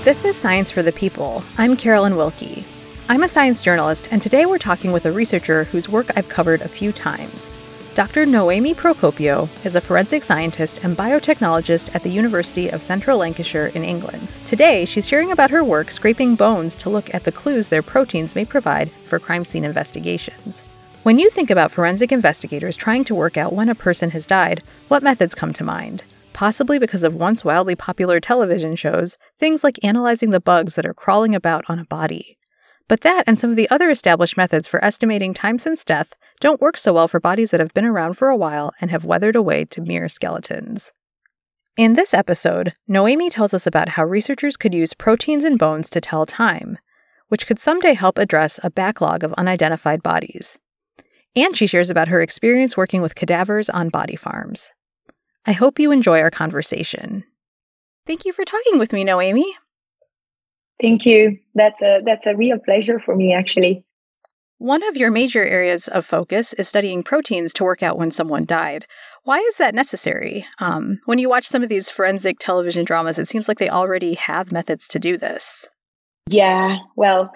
This is Science for the People. I'm Carolyn Wilkie. I'm a science journalist, and today we're talking with a researcher whose work I've covered a few times. Dr. Noemi Procopio is a forensic scientist and biotechnologist at the University of Central Lancashire in England. Today, she's sharing about her work scraping bones to look at the clues their proteins may provide for crime scene investigations. When you think about forensic investigators trying to work out when a person has died, what methods come to mind? Possibly because of once wildly popular television shows, things like analyzing the bugs that are crawling about on a body. But that and some of the other established methods for estimating time since death don't work so well for bodies that have been around for a while and have weathered away to mere skeletons. In this episode, Noemi tells us about how researchers could use proteins in bones to tell time, which could someday help address a backlog of unidentified bodies. And she shares about her experience working with cadavers on body farms. I hope you enjoy our conversation. Thank you for talking with me, Noemi. Thank you. That's a real pleasure for me, actually. One of your major areas of focus is studying proteins to work out when someone died. Why is that necessary? When you watch some of these forensic television dramas, it seems like they already have methods to do this. Yeah, well,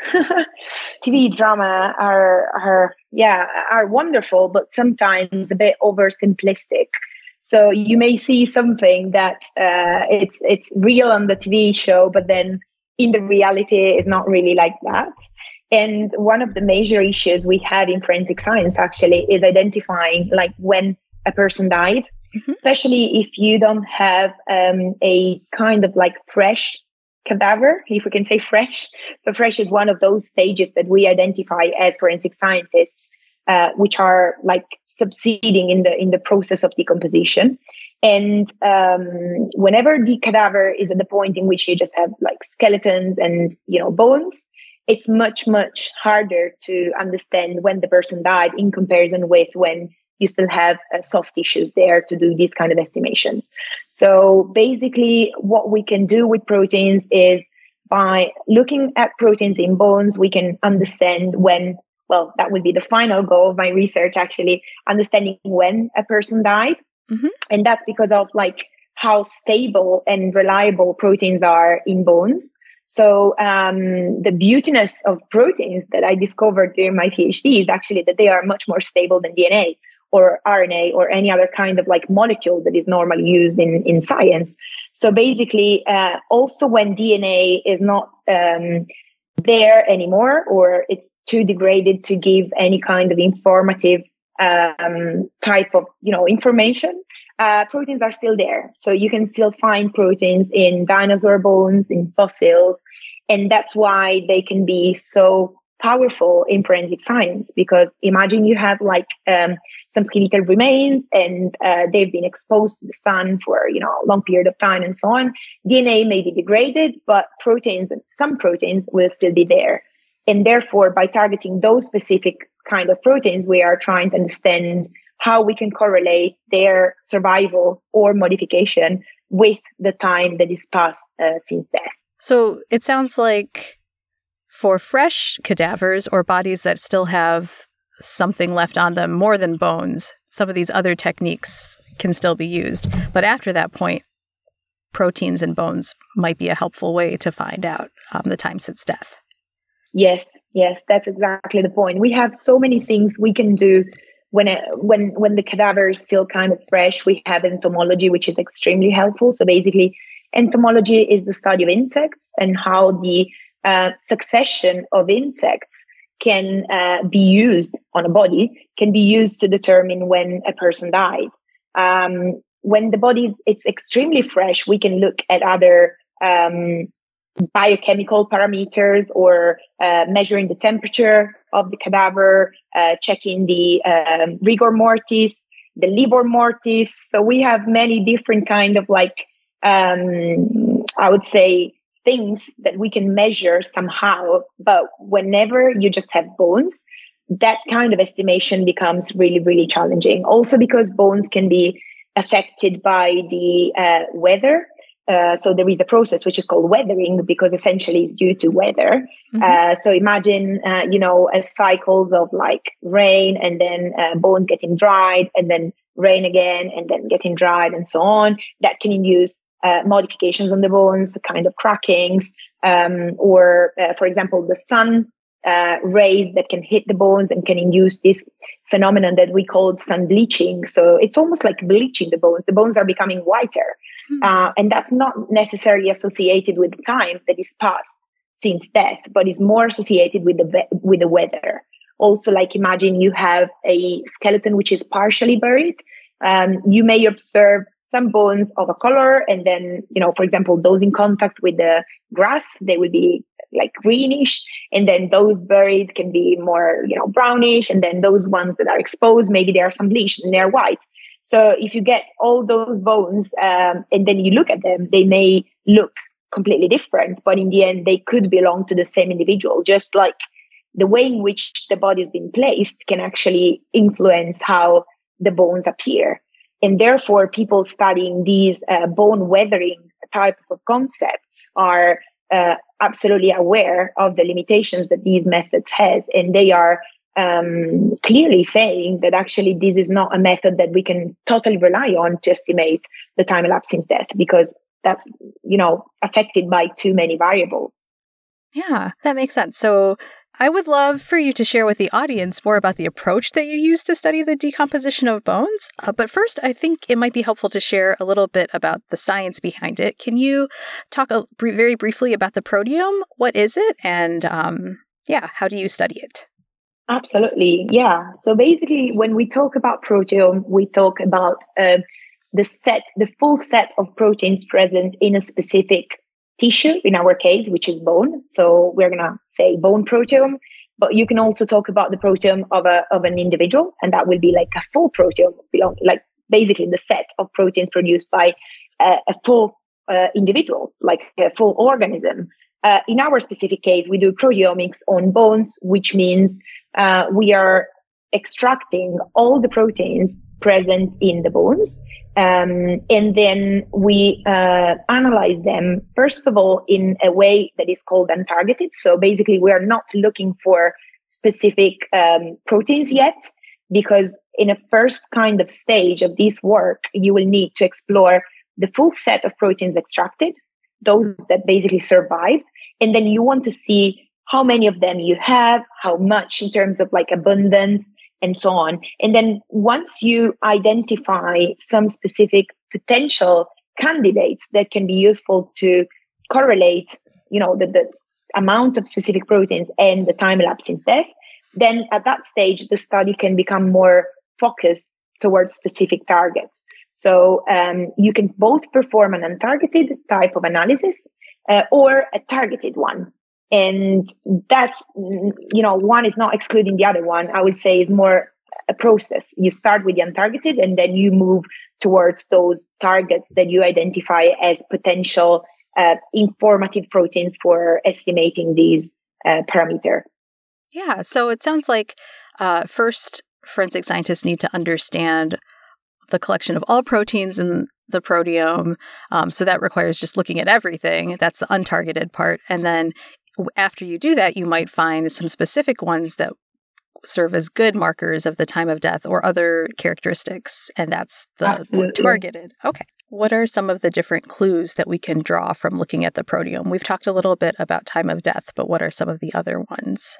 TV drama are wonderful, but sometimes a bit oversimplistic. So you may see something that it's real on the TV show, but then in the reality is not really like that. And one of the major issues we have in forensic science actually is identifying like when a person died, especially if you don't have a kind of like fresh cadaver, if we can say fresh. So fresh is one of those stages that we identify as forensic scientists, which are like succeeding in the process of decomposition. And whenever the cadaver is at the point in which you just have like skeletons and bones, it's much, much harder to understand when the person died in comparison with when you still have soft tissues there to do these kind of estimations. So basically what we can do with proteins is by looking at proteins in bones, we can understand when, well, that would be the final goal of my research, actually, understanding when a person died. And that's because of like how stable and reliable proteins are in bones. So the beautiness of proteins that I discovered during my PhD is actually that they are much more stable than DNA or RNA or any other kind of like molecule that is normally used in science. So basically, also when DNA is not there anymore, or it's too degraded to give any kind of informative type of information, proteins are still there. So you can still find proteins in dinosaur bones, in fossils, and that's why they can be so powerful in forensic science. Because imagine you have like some skeletal remains and they've been exposed to the sun for a long period of time and so on. DNA may be degraded, but some proteins will still be there. And therefore, by targeting those specific kind of proteins, we are trying to understand how we can correlate their survival or modification with the time that is passed since death. So it sounds like for fresh cadavers or bodies that still have something left on them more than bones, some of these other techniques can still be used. But after that point, proteins in bones might be a helpful way to find out the time since death. Yes, that's exactly the point. We have so many things we can do when the cadaver is still kind of fresh. We have entomology, which is extremely helpful. So basically, entomology is the study of insects and how the succession of insects can be used on a body, can be used to determine when a person died. When the body it's extremely fresh, we can look at other biochemical parameters or measuring the temperature of the cadaver, checking the rigor mortis, the livor mortis. So we have many different kind of like, I would say, things that we can measure somehow. But whenever you just have bones, that kind of estimation becomes really, really challenging. Also because bones can be affected by the weather. So there is a process which is called weathering, because essentially it's due to weather. So imagine, a cycles of like rain and then bones getting dried and then rain again and then getting dried and so on. That can induce modifications on the bones, kind of crackings, or for example, the sun rays that can hit the bones and can induce this phenomenon that we call sun bleaching. So it's almost like bleaching the bones. The bones are becoming whiter. And that's not necessarily associated with the time that is passed since death, but is more associated with the weather. Also, like imagine you have a skeleton which is partially buried. You may observe some bones of a color, and then, for example, those in contact with the grass, they will be like greenish, and then those buried can be more, brownish, and then those ones that are exposed, maybe they are some bleached and they're white. So if you get all those bones and then you look at them, they may look completely different, but in the end, they could belong to the same individual, just like the way in which the body has been placed can actually influence how the bones appear. And therefore, people studying these bone weathering types of concepts are absolutely aware of the limitations that these methods has. And they are clearly saying that actually this is not a method that we can totally rely on to estimate the time elapsed since death, because that's, affected by too many variables. Yeah, that makes sense. So I would love for you to share with the audience more about the approach that you use to study the decomposition of bones. But first, I think it might be helpful to share a little bit about the science behind it. Can you talk very briefly about the proteome? What is it? And how do you study it? Absolutely. Yeah. So basically, when we talk about proteome, we talk about the full set of proteins present in a specific tissue, in our case, which is bone. So we're going to say bone proteome, but you can also talk about the proteome of an individual, and that will be like a full proteome, like basically the set of proteins produced by a full individual, like a full organism. In our specific case, we do proteomics on bones, which means we are extracting all the proteins present in the bones. And then we analyze them, first of all, in a way that is called untargeted. So basically, we are not looking for specific proteins yet, because in a first kind of stage of this work, you will need to explore the full set of proteins extracted, those that basically survived. And then you want to see how many of them you have, how much in terms of like abundance, and so on. And then once you identify some specific potential candidates that can be useful to correlate, the amount of specific proteins and the time elapsed since death, then at that stage, the study can become more focused towards specific targets. So you can both perform an untargeted type of analysis or a targeted one. And that's, one is not excluding the other one. I would say is more a process. You start with the untargeted and then you move towards those targets that you identify as potential informative proteins for estimating these parameter. Yeah. So it sounds like first, forensic scientists need to understand the collection of all proteins in the proteome. So that requires just looking at everything. That's the untargeted part. And then after you do that, you might find some specific ones that serve as good markers of the time of death or other characteristics. And that's the targeted. Okay. What are some of the different clues that we can draw from looking at the proteome? We've talked a little bit about time of death, but what are some of the other ones?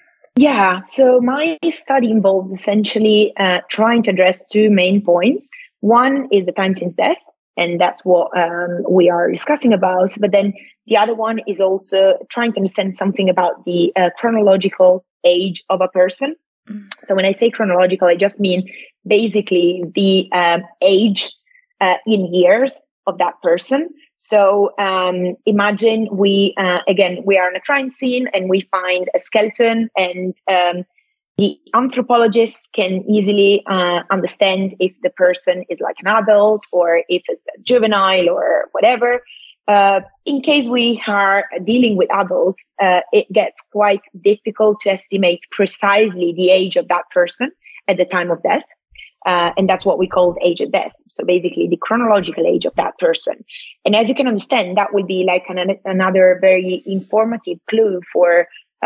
Yeah. So my study involves essentially trying to address two main points. One is the time since death, and that's what we are discussing about. But then the other one is also trying to understand something about the chronological age of a person. So when I say chronological, I just mean basically the age in years of that person. So imagine we are on a crime scene and we find a skeleton, and the anthropologists can easily understand if the person is like an adult or if it's a juvenile or whatever. In case we are dealing with adults, it gets quite difficult to estimate precisely the age of that person at the time of death. And that's what we call the age of death. So basically the chronological age of that person. And as you can understand, that would be like another very informative clue for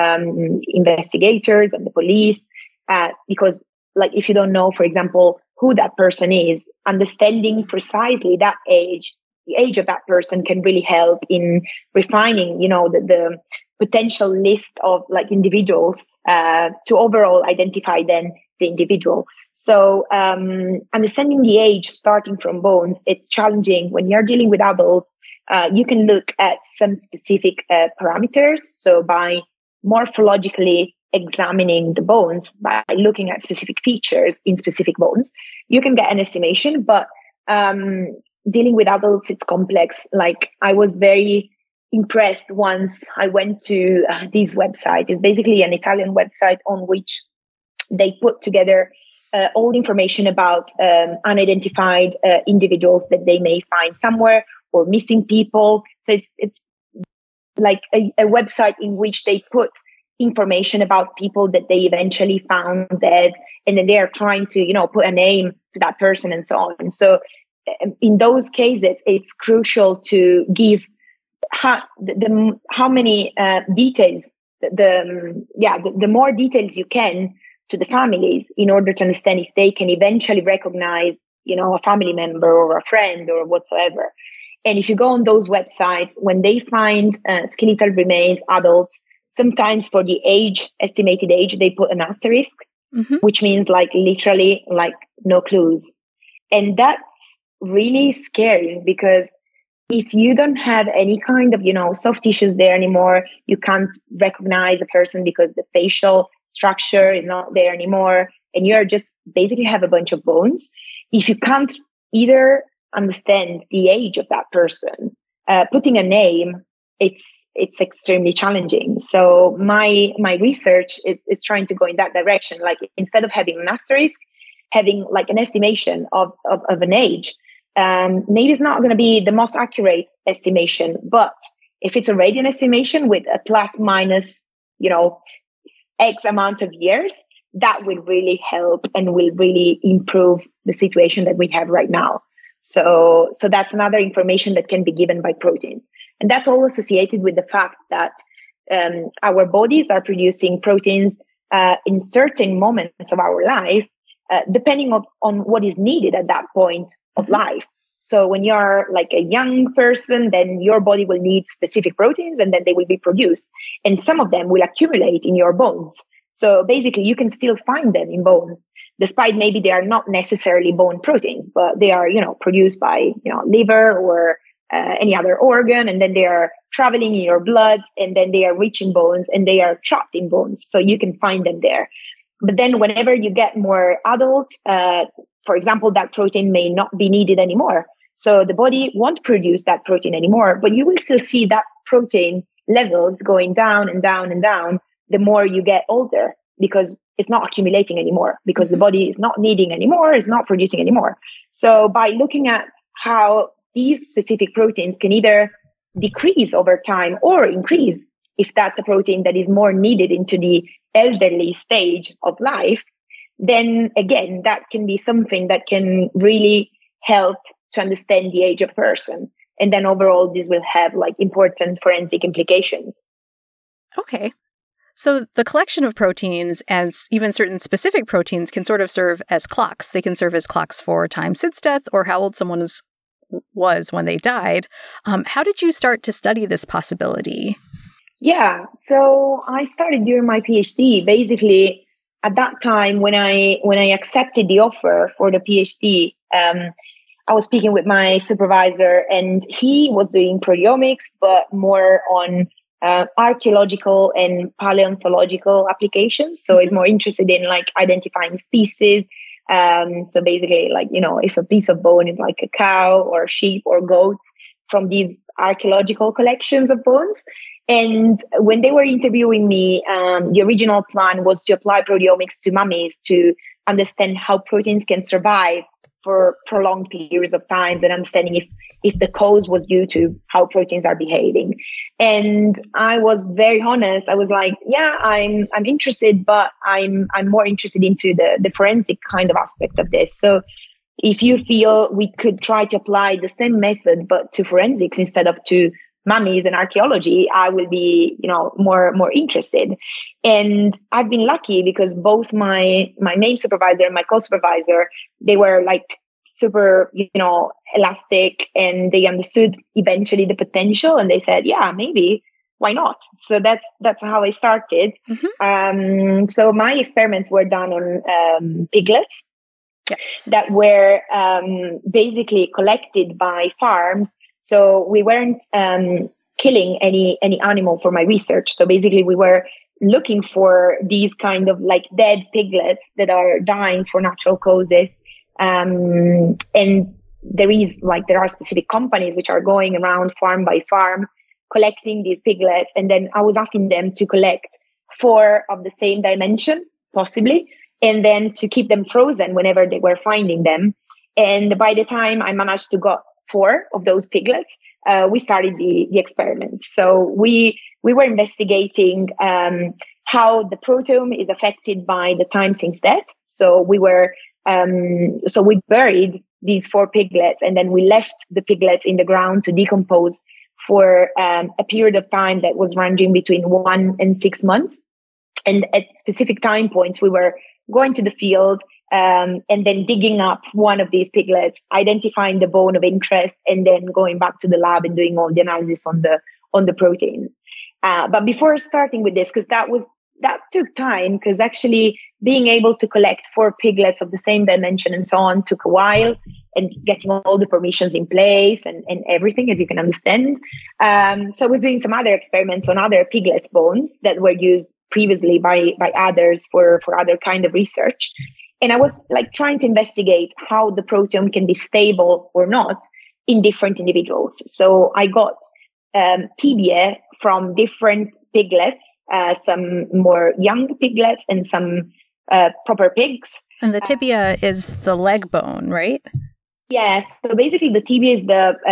investigators and the police. Because like if you don't know, for example, who that person is, understanding precisely that age the age of that person can really help in refining, the potential list of like individuals to overall identify then the individual. So understanding the age starting from bones, it's challenging. When you're dealing with adults, you can look at some specific parameters. So by morphologically examining the bones, by looking at specific features in specific bones, you can get an estimation. But dealing with adults, it's complex. Like I was very impressed once I went to this website. It's basically an Italian website on which they put together all the information about unidentified individuals that they may find somewhere or missing people. So it's like a website in which they put information about people that they eventually found dead, and then they are trying to, put a name to that person and so on. So in those cases, it's crucial to give how many details, the more details you can to the families in order to understand if they can eventually recognize, a family member or a friend or whatsoever. And if you go on those websites, when they find skeletal remains, adults, sometimes for the estimated age, they put an asterisk, which means like literally like no clues. And that's really scary because if you don't have any kind of, soft tissues there anymore, you can't recognize a person because the facial structure is not there anymore. And you're just basically have a bunch of bones. If you can't either understand the age of that person, putting a name, it's extremely challenging. So my research is trying to go in that direction. Like instead of having an asterisk, having like an estimation of an age. Maybe it's not going to be the most accurate estimation, but if it's already an estimation with a plus minus, X amount of years, that will really help and will really improve the situation that we have right now. So that's another information that can be given by proteins. And that's all associated with the fact that our bodies are producing proteins in certain moments of our life, depending on what is needed at that point of life. So when you're like a young person, then your body will need specific proteins and then they will be produced. And some of them will accumulate in your bones. So basically you can still find them in bones, despite maybe they are not necessarily bone proteins, but they are, produced by, liver or any other organ. And then they are traveling in your blood and then they are rich in bones and they are trapped in bones. So you can find them there. But then whenever you get more adult, for example, that protein may not be needed anymore. So the body won't produce that protein anymore, but you will still see that protein levels going down and down and down the more you get older, because it's not accumulating anymore, because the body is not needing anymore, is not producing anymore. So by looking at how these specific proteins can either decrease over time or increase, if that's a protein that is more needed into the elderly stage of life, then again, that can be something that can really help to understand the age of a person. And then overall, this will have like important forensic implications. Okay. So the collection of proteins and even certain specific proteins can sort of serve as clocks. They can serve as clocks for time since death or how old someone was when they died. How did you start to study this possibility? Yeah, so I started during my PhD. Basically, at that time when I accepted the offer for the PhD, I was speaking with my supervisor, and he was doing proteomics, but more on archaeological and paleontological applications. So he's more interested in like identifying species. So basically, like, if a piece of bone is like a cow or sheep or goat from these archaeological collections of bones. And when they were interviewing me, the original plan was to apply proteomics to mummies to understand how proteins can survive for prolonged periods of times and understanding if the cause was due to how proteins are behaving. And I was very honest. I was like, yeah, I'm interested, but I'm more interested into the forensic kind of aspect of this. So if you feel we could try to apply the same method, but to forensics instead of to mummies and archaeology, I will be, more interested. And I've been lucky because both my main supervisor and my co-supervisor, they were like super, elastic, and they understood eventually the potential, and they said, yeah, maybe, why not? So that's how I started. So my experiments were done on piglets. Yes. That were basically collected by farms. So we weren't killing any animal for my research. So basically we were looking for these kind of like dead piglets that are dying for natural causes. And there are specific companies which are going around farm by farm collecting these piglets. And then I was asking them to collect 4 of the same dimension, possibly, and then to keep them frozen whenever they were finding them. And by the time I managed to got 4 of those piglets, we started the experiment. So we were investigating how the proteome is affected by the time since death. So we buried these 4 piglets, and then we left the piglets in the ground to decompose for a period of time that was ranging between 1 and 6 months. And at specific time points, we were going to the field and then digging up one of these piglets, identifying the bone of interest, and then going back to the lab and doing all the analysis on the proteins. But before starting with this, because that took time, because actually being able to collect 4 piglets of the same dimension and so on took a while, and getting all the permissions in place and everything, as you can understand. So I was doing some other experiments on other piglets' bones that were used previously by others for other kind of research. And I was like trying to investigate how the proteome can be stable or not in different individuals. So I got tibia from different piglets, some more young piglets and some proper pigs. And the tibia is the leg bone, right? Yes. So basically the tibia is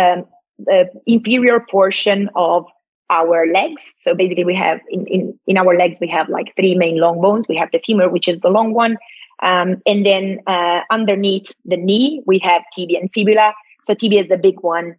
the inferior portion of our legs. So basically we have in our legs, we have like 3 main long bones. We have the femur, which is the long one. And then underneath the knee, we have tibia and fibula. So tibia is the big one.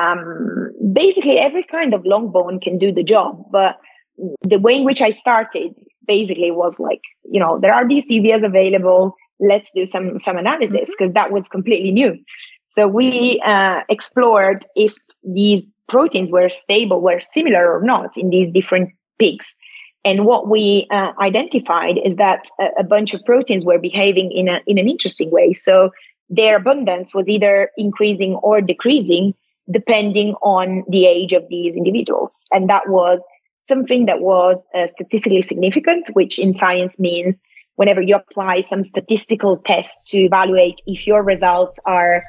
Basically every kind of long bone can do the job, but the way in which I started basically was like, there are these tibias available. Let's do some analysis, because that was completely new. So we explored if these proteins were stable, were similar or not in these different pigs. And what we identified is that a bunch of proteins were behaving in an interesting way. So their abundance was either increasing or decreasing depending on the age of these individuals. And that was something that was statistically significant, which in science means whenever you apply some statistical test to evaluate if your results are,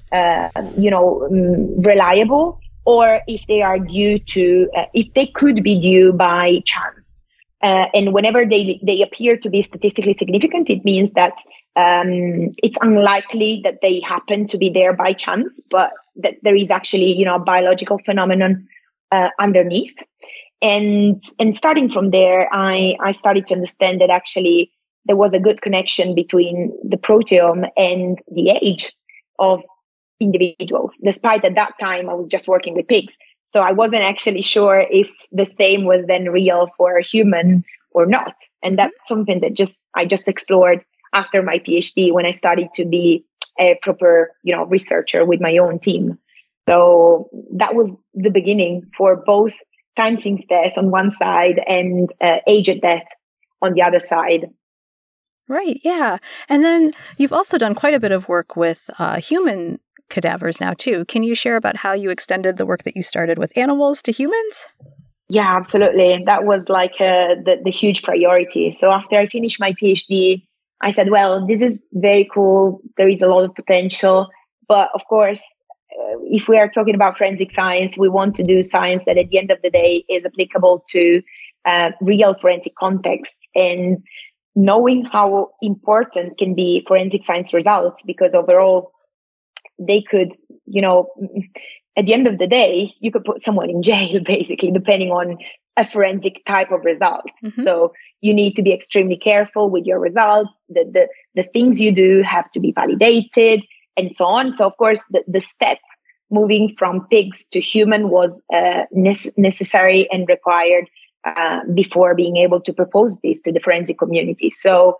reliable, or if they are due to, if they could be due by chance. And whenever they appear to be statistically significant, it means that it's unlikely that they happen to be there by chance, but that there is actually, a biological phenomenon underneath. And starting from there, I started to understand that actually there was a good connection between the proteome and the age of individuals, despite at that time I was just working with pigs. So I wasn't actually sure if the same was then real for a human or not. And that's something that I just explored after my PhD, when I started to be a proper, researcher with my own team. So that was the beginning for both time since death on one side and age at death on the other side. Right, yeah. And then you've also done quite a bit of work with human cadavers now, too. Can you share about how you extended the work that you started with animals to humans? Yeah, absolutely. That was like the huge priority. So after I finished my PhD, I said, well, this is very cool. There is a lot of potential. But of course, if we are talking about forensic science, we want to do science that at the end of the day is applicable to real forensic context. And knowing how important can be forensic science results, because overall they could, at the end of the day, you could put someone in jail, basically, depending on a forensic type of result. Mm-hmm. So you need to be extremely careful with your results. The things you do have to be validated and so on. So, of course, the step moving from pigs to human was necessary and required before being able to propose this to the forensic community. So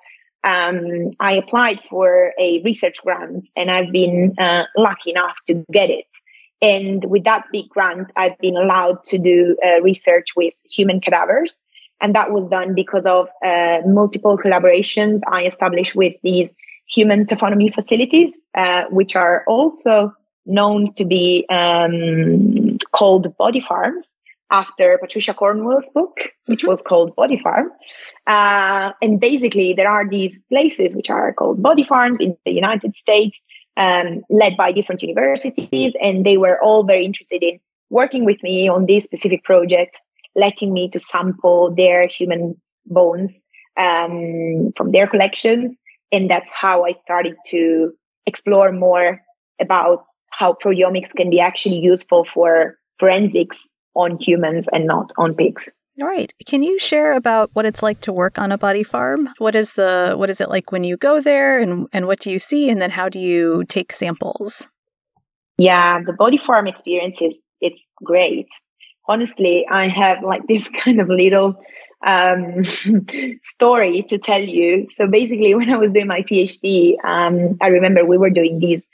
I applied for a research grant, and I've been lucky enough to get it. And with that big grant, I've been allowed to do research with human cadavers. And that was done because of multiple collaborations I established with these human taphonomy facilities, which are also known to be called body farms, after Patricia Cornwell's book, which was called Body Farm. And basically, there are these places which are called body farms in the United States, led by different universities. And they were all very interested in working with me on this specific project, letting me to sample their human bones from their collections. And that's how I started to explore more about how proteomics can be actually useful for forensics on humans and not on pigs. All right. Can you share about what it's like to work on a body farm? What is it like when you go there, and what do you see, and then how do you take samples? Yeah, the body farm experience it's great. Honestly, I have like this kind of little story to tell you. So basically, when I was doing my PhD, I remember we were doing these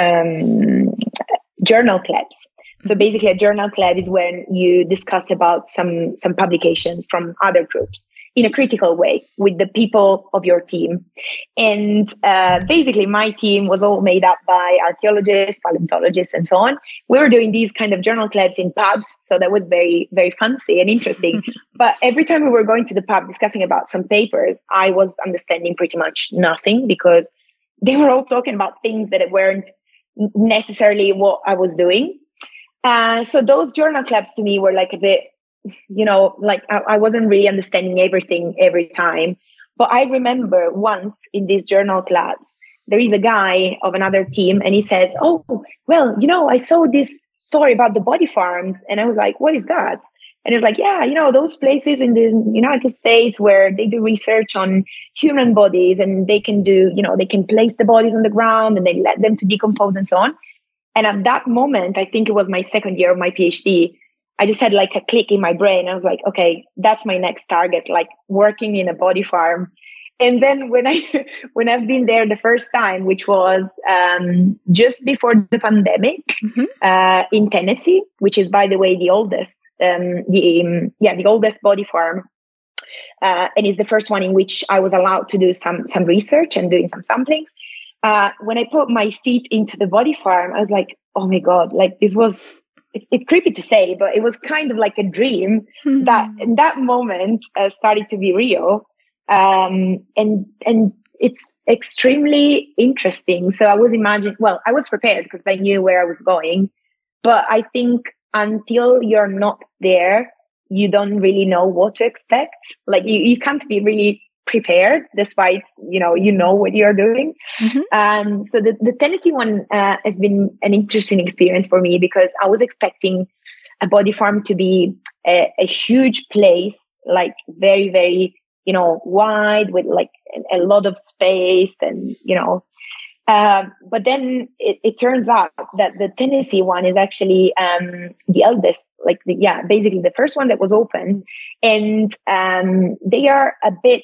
journal clubs. So basically, a journal club is when you discuss about some publications from other groups in a critical way with the people of your team. And basically, my team was all made up by archaeologists, paleontologists, and so on. We were doing these kind of journal clubs in pubs, so that was very, very fancy and interesting. But every time we were going to the pub discussing about some papers, I was understanding pretty much nothing, because they were all talking about things that weren't necessarily what I was doing. So those journal clubs to me were like a bit, like I wasn't really understanding everything every time. But I remember once in these journal clubs, there is a guy of another team, and he says, "Oh, well, I saw this story about the body farms." And I was like, "What is that?" And it's like, "Yeah, those places in the United States where they do research on human bodies, and they can do, they can place the bodies on the ground and they let them to decompose and so on." And at that moment, I think it was my second year of my PhD, I just had like a click in my brain. I was like, okay, that's my next target, like working in a body farm. And then when I've been there the first time, which was just before the pandemic, in Tennessee, which is, by the way, the oldest, the oldest body farm, and is the first one in which I was allowed to do some research and doing some samplings. When I put my feet into the body farm, I was like, oh my God, like this was, it's creepy to say, but it was kind of like a dream that in that moment started to be real. And it's extremely interesting. So I was prepared because I knew where I was going, but I think until you're not there, you don't really know what to expect. Like you can't be really prepared despite you know what you're doing. So the Tennessee one has been an interesting experience for me, because I was expecting a body farm to be a huge place, like very, very wide, with like a lot of space, and but then it turns out that the Tennessee one is actually the eldest, basically the first one that was open. And they are a bit,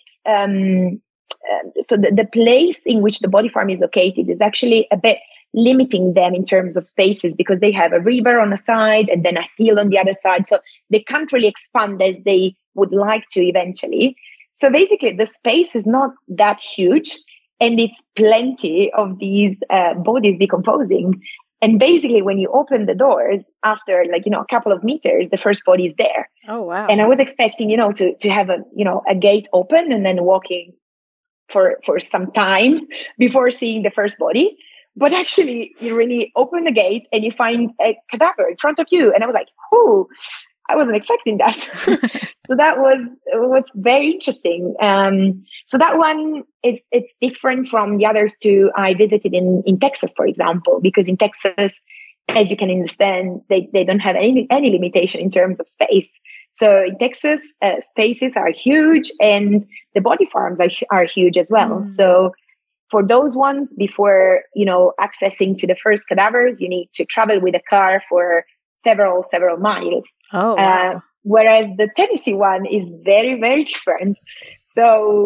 so the place in which the body farm is located is actually a bit limiting them in terms of spaces, because they have a river on the side and then a hill on the other side. So they can't really expand as they would like to eventually. So basically the space is not that huge, and it's plenty of these bodies decomposing. And basically, when you open the doors after a couple of meters, the first body is there. Oh, wow. And I was expecting, to have a gate open and then walking for some time before seeing the first body. But actually, you really open the gate and you find a cadaver in front of you. And I was like, oh, I wasn't expecting that. So that was very interesting. So that one, it's different from the others two I visited in Texas, for example, because in Texas, as you can understand, they don't have any limitation in terms of space. So in Texas, spaces are huge, and the body farms are huge as well. So for those ones, before accessing to the first cadavers, you need to travel with a car for several miles. Oh, wow. Whereas the Tennessee one is very, very different. So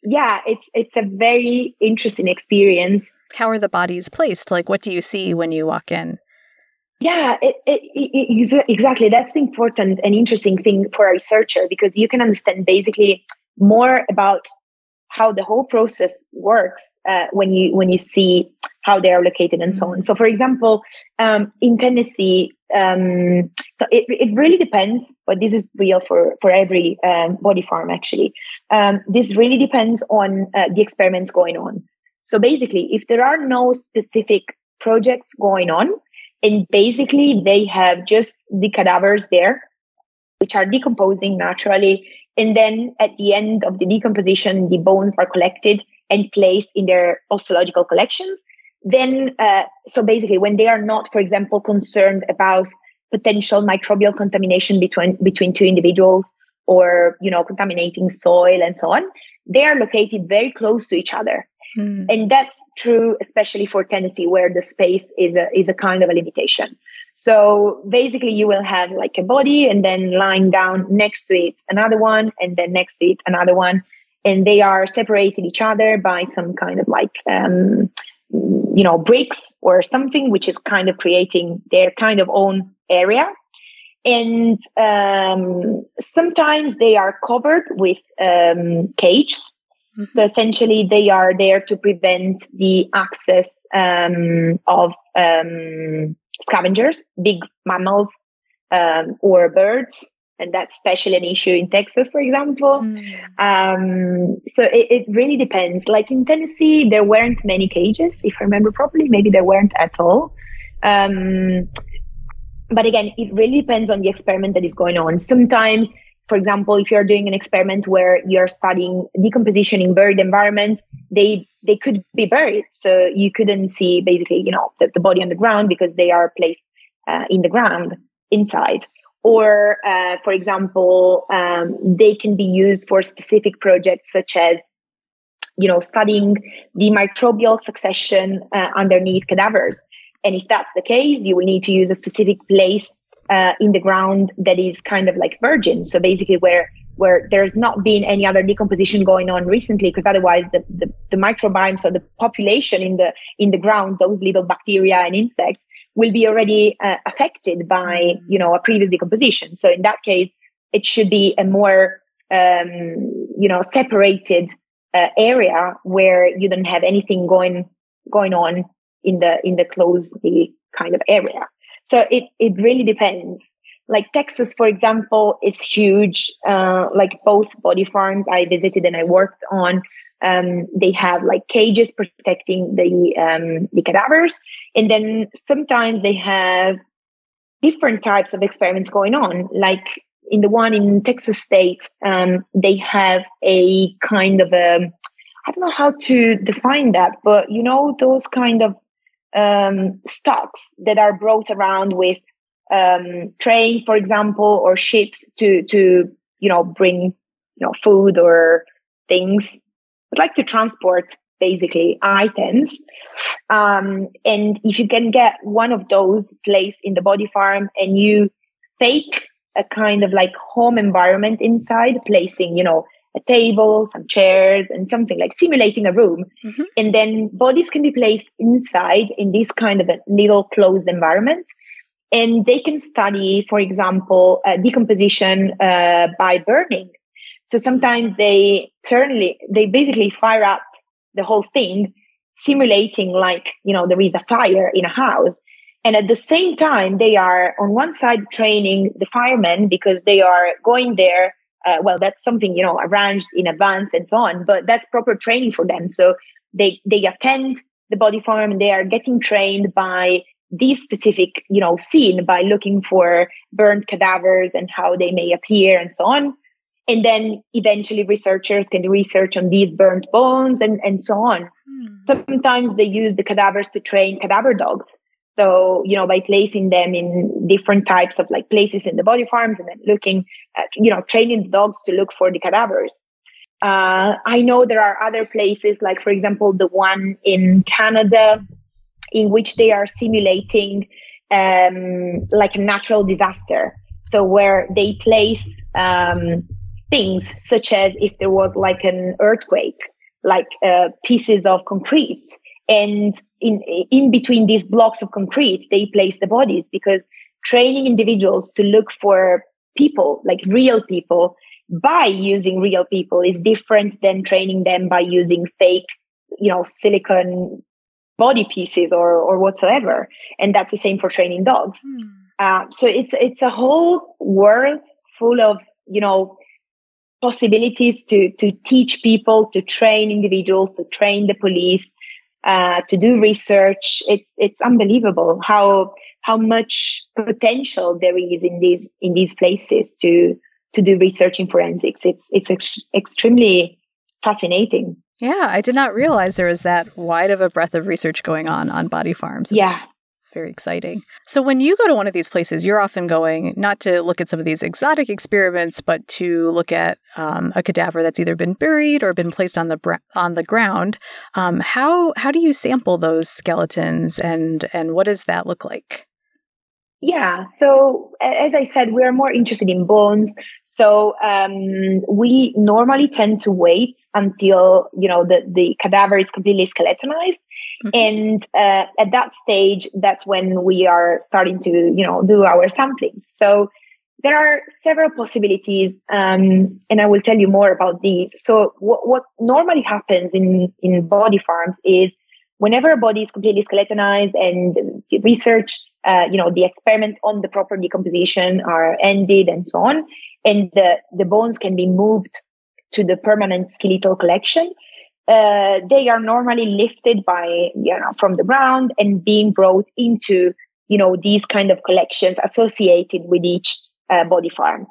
yeah, it's a very interesting experience. How are the bodies placed? Like, what do you see when you walk in? Yeah, exactly. That's the important and interesting thing for a researcher, because you can understand basically more about how the whole process works when you see how they are located and so on. So, for example, in Tennessee, so it really depends, but this is real for every body farm actually. This really depends on the experiments going on. So basically, if there are no specific projects going on, and basically they have just the cadavers there, which are decomposing naturally, and then at the end of the decomposition, the bones are collected and placed in their osteological collections. Then, so basically, when they are not, for example, concerned about potential microbial contamination between two individuals, or contaminating soil and so on, they are located very close to each other. And that's true, especially for Tennessee, where the space is a kind of a limitation. So basically, you will have like a body, and then lying down next to it, another one, and then next to it, another one. And they are separated each other by some kind of like, bricks or something, which is kind of creating their kind of own area. And sometimes they are covered with cages. So essentially, they are there to prevent the access of scavengers, big mammals, or birds. And that's especially an issue in Texas, for example. So it really depends. Like in Tennessee, there weren't many cages, if I remember properly. Maybe there weren't at all. But again, it really depends on the experiment that is going on. Sometimes, for example, if you're doing an experiment where you're studying decomposition in buried environments, they could be buried. So you couldn't see basically, the body on the ground, because they are placed in the ground inside. Or, for example, they can be used for specific projects, such as, studying the microbial succession underneath cadavers. And if that's the case, you will need to use a specific place in the ground that is kind of like virgin. So basically where there's not been any other decomposition going on recently, because otherwise the microbiome, so the population in the ground, those little bacteria and insects, will be already affected by, a previous decomposition. So in that case, it should be a more, separated area where you don't have anything going on in the closed kind of area. So it really depends. Like Texas, for example, is huge. Like both body farms I visited and I worked on, they have like cages protecting the cadavers. And then sometimes they have different types of experiments going on. Like in the one in Texas State, they have a kind of I don't know how to define that, but those kind of stocks that are brought around with trains, for example, or ships to bring food or things. I'd like to transport basically items, and if you can get one of those placed in the body farm, and you fake a kind of like home environment inside, placing a table, some chairs, and something like simulating a room. And then bodies can be placed inside in this kind of a little closed environment. And they can study, for example, decomposition by burning. So sometimes they basically fire up the whole thing, simulating like, there is a fire in a house. And at the same time, they are on one side training the firemen, because they are going there. Well, that's something, arranged in advance and so on, but that's proper training for them. So they attend the body farm, and they are getting trained by this specific, scene, by looking for burnt cadavers and how they may appear and so on. And then eventually researchers can research on these burnt bones and so on. Sometimes they use the cadavers to train cadaver dogs. So, by placing them in different types of like places in the body farms, and then looking at, training the dogs to look for the cadavers. I know there are other places, like, for example, the one in Canada, in which they are simulating like a natural disaster. So where they place things such as if there was like an earthquake. like pieces of concrete. And in between these blocks of concrete, they place the bodies, because training individuals to look for people, like real people, by using real people is different than training them by using fake, silicone body pieces or whatsoever. And that's the same for training dogs. So it's a whole world full of, possibilities to teach people, to train individuals, to train the police, to do research. It's unbelievable how much potential there is in these places to do research in forensics. It's extremely fascinating. Yeah, I did not realize there was that wide of a breadth of research going on body farms. Yeah. Very exciting. So when you go to one of these places, you're often going not to look at some of these exotic experiments, but to look at a cadaver that's either been buried or been placed on the ground. How do you sample those skeletons, and what does that look like? Yeah. So as I said, we are more interested in bones. So we normally tend to wait until, the cadaver is completely skeletonized. Mm-hmm. And at that stage, that's when we are starting to, do our samplings. So there are several possibilities, and I will tell you more about these. So what normally happens in body farms is whenever a body is completely skeletonized and the research, the experiment on the proper decomposition are ended and so on, and the bones can be moved to the permanent skeletal collection, they are normally lifted from the ground and being brought into, these kind of collections associated with each body farm.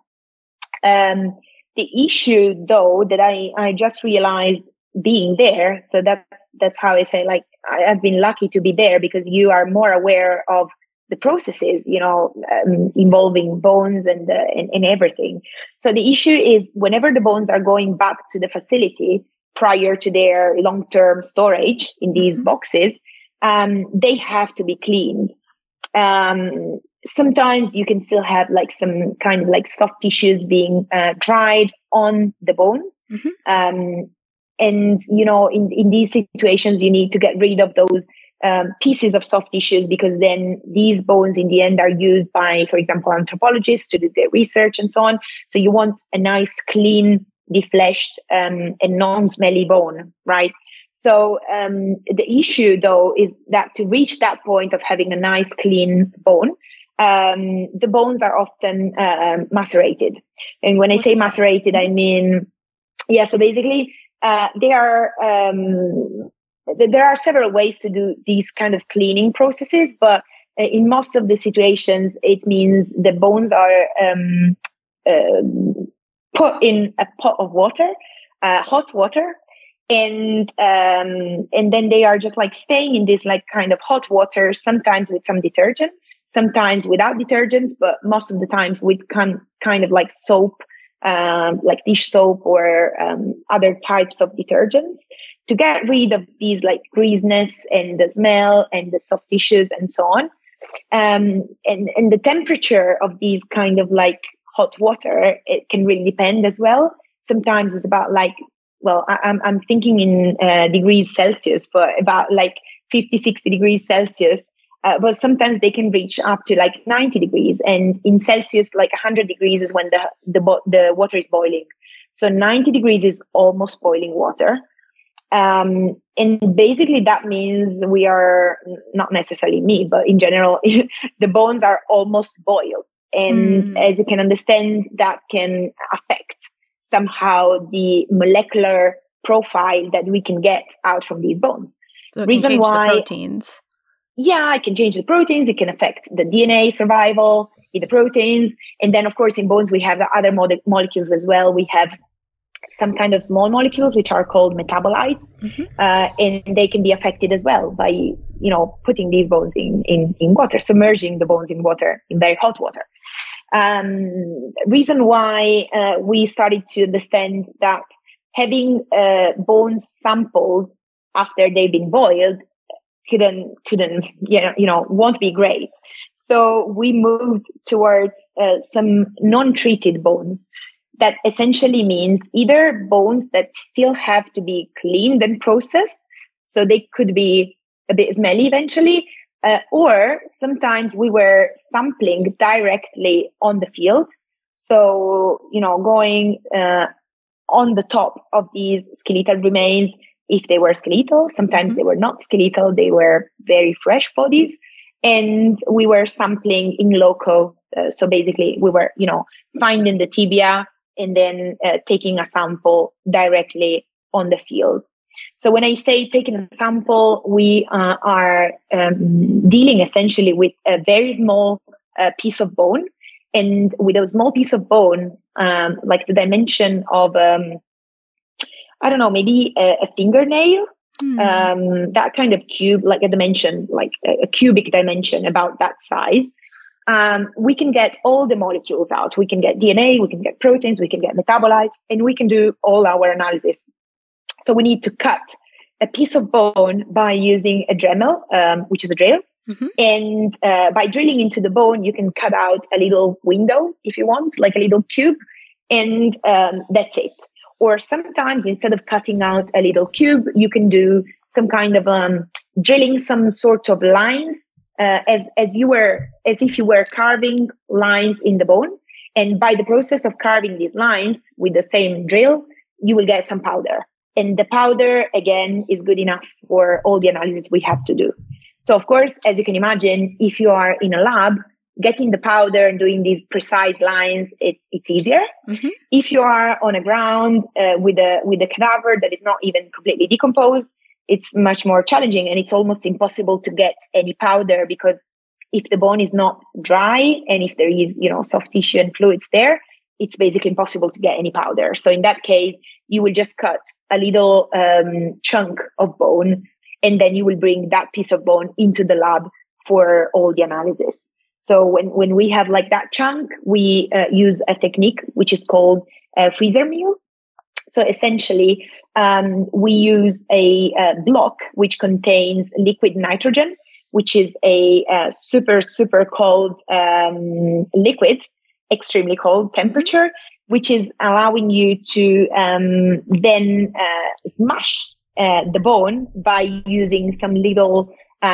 The issue, though, that I just realized being there, so that's how I say, like, I've been lucky to be there, because you are more aware of the processes, involving bones and everything. So the issue is whenever the bones are going back to the facility prior to their long-term storage in these boxes, they have to be cleaned. Sometimes you can still have like some kind of like soft tissues being dried on the bones. And, in these situations, you need to get rid of those pieces of soft tissues, because then these bones in the end are used by, for example, anthropologists to do their research and so on. So you want a nice, clean, defleshed and non-smelly bone, right? So the issue, though, is that to reach that point of having a nice, clean bone, the bones are often macerated. And when I say macerated, I mean, so basically there are several ways to do these kind of cleaning processes, but in most of the situations, it means the bones are put in a pot of water, hot water, and then they are just like staying in this like kind of hot water, sometimes with some detergent, sometimes without detergent, but most of the times with kind of like soap, like dish soap or other types of detergents, to get rid of these like greasiness and the smell and the soft tissues and so on. And the temperature of these kind of like hot water, it can really depend as well. Sometimes it's about like, well, I'm thinking in degrees Celsius, but about like 50, 60 degrees Celsius. But sometimes they can reach up to like 90 degrees. And in Celsius, like 100 degrees is when the water is boiling. So 90 degrees is almost boiling water. And basically that means we are, not necessarily me, but in general, the bones are almost boiled. And as you can understand, that can affect somehow the molecular profile that we can get out from these bones. So it can change the proteins. Yeah, it can change the proteins. It can affect the DNA survival in the proteins. And then, of course, in bones, we have the other molecules as well. We have some kind of small molecules, which are called metabolites. And they can be affected as well by, putting these bones in water, submerging the bones in water, in very hot water. Reason why we started to understand that having bones sampled after they've been boiled won't be great. So we moved towards some non-treated bones. that essentially means either bones that still have to be cleaned and processed, so they could be a bit smelly eventually, or sometimes we were sampling directly on the field. So, going on the top of these skeletal remains, if they were skeletal, sometimes they were not skeletal, they were very fresh bodies. And we were sampling in loco. So basically we were, finding the tibia and then taking a sample directly on the field. So when I say taking a sample, we are dealing essentially with a very small piece of bone. And with a small piece of bone, like the dimension of, maybe a fingernail, that kind of cube, like a dimension, like a cubic dimension about that size, we can get all the molecules out. We can get DNA, we can get proteins, we can get metabolites, and we can do all our analysis. So we need to cut a piece of bone by using a Dremel, which is a drill. Mm-hmm. And by drilling into the bone, you can cut out a little window, if you want, like a little cube, and that's it. Or sometimes instead of cutting out a little cube, you can do some kind of drilling some sort of lines, as if you were carving lines in the bone. And by the process of carving these lines with the same drill, you will get some powder. And the powder, again, is good enough for all the analysis we have to do. So, of course, as you can imagine, if you are in a lab, getting the powder and doing these precise lines, it's easier. Mm-hmm. If you are on a ground with a cadaver that is not even completely decomposed, it's much more challenging, and it's almost impossible to get any powder, because if the bone is not dry and if there is, soft tissue and fluids there, it's basically impossible to get any powder. So in that case, you will just cut a little chunk of bone, and then you will bring that piece of bone into the lab for all the analysis. So when we have like that chunk, we use a technique which is called freezer mill. So essentially, we use a block which contains liquid nitrogen, which is a super, super cold liquid, extremely cold temperature, which is allowing you to then smash the bone by using some little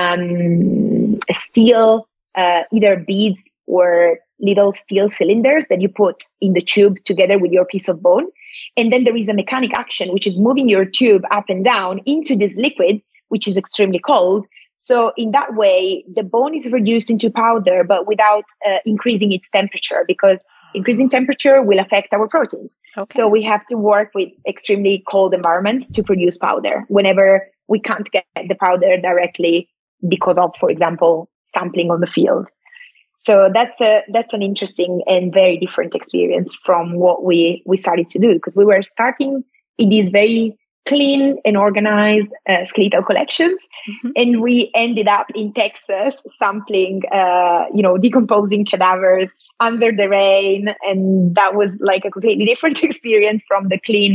steel, either beads or little steel cylinders that you put in the tube together with your piece of bone. And then there is a mechanic action, which is moving your tube up and down into this liquid, which is extremely cold. So in that way, the bone is reduced into powder, but without increasing its temperature, because increasing temperature will affect our proteins. Okay. So we have to work with extremely cold environments to produce powder whenever we can't get the powder directly because of, for example, sampling on the field. So that's an interesting and very different experience from what we started to do, because we were starting in these very clean and organized skeletal collections, and we ended up in Texas sampling, decomposing cadavers under the rain, and that was like a completely different experience from the clean,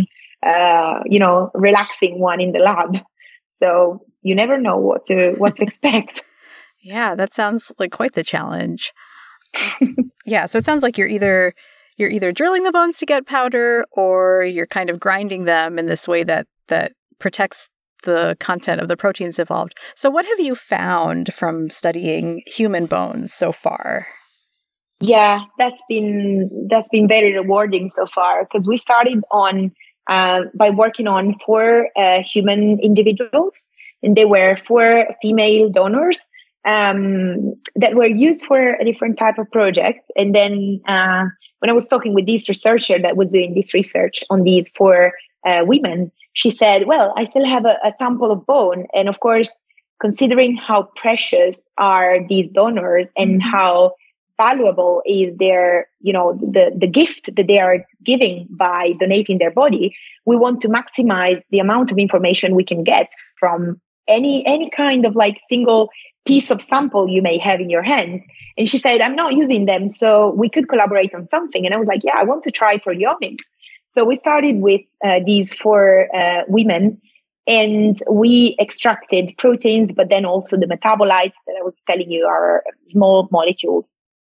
relaxing one in the lab. So you never know what to expect. Yeah, that sounds like quite the challenge. Yeah, so it sounds like you're either drilling the bones to get powder, or you're kind of grinding them in this way that protects the content of the proteins involved. So what have you found from studying human bones so far? Yeah, that's been very rewarding so far, because we started on by working on 4 human individuals, and they were 4 female donors that were used for a different type of project. And then when I was talking with this researcher that was doing this research on these 4 women, she said, well, I still have a sample of bone. And of course, considering how precious are these donors and how valuable is their, the gift that they are giving by donating their body, we want to maximize the amount of information we can get from any kind of like single piece of sample you may have in your hands. And she said, I'm not using them, so we could collaborate on something. And I was like, yeah, I want to try proteomics. So we started with these 4 women, and we extracted proteins, but then also the metabolites that I was telling you are small molecules.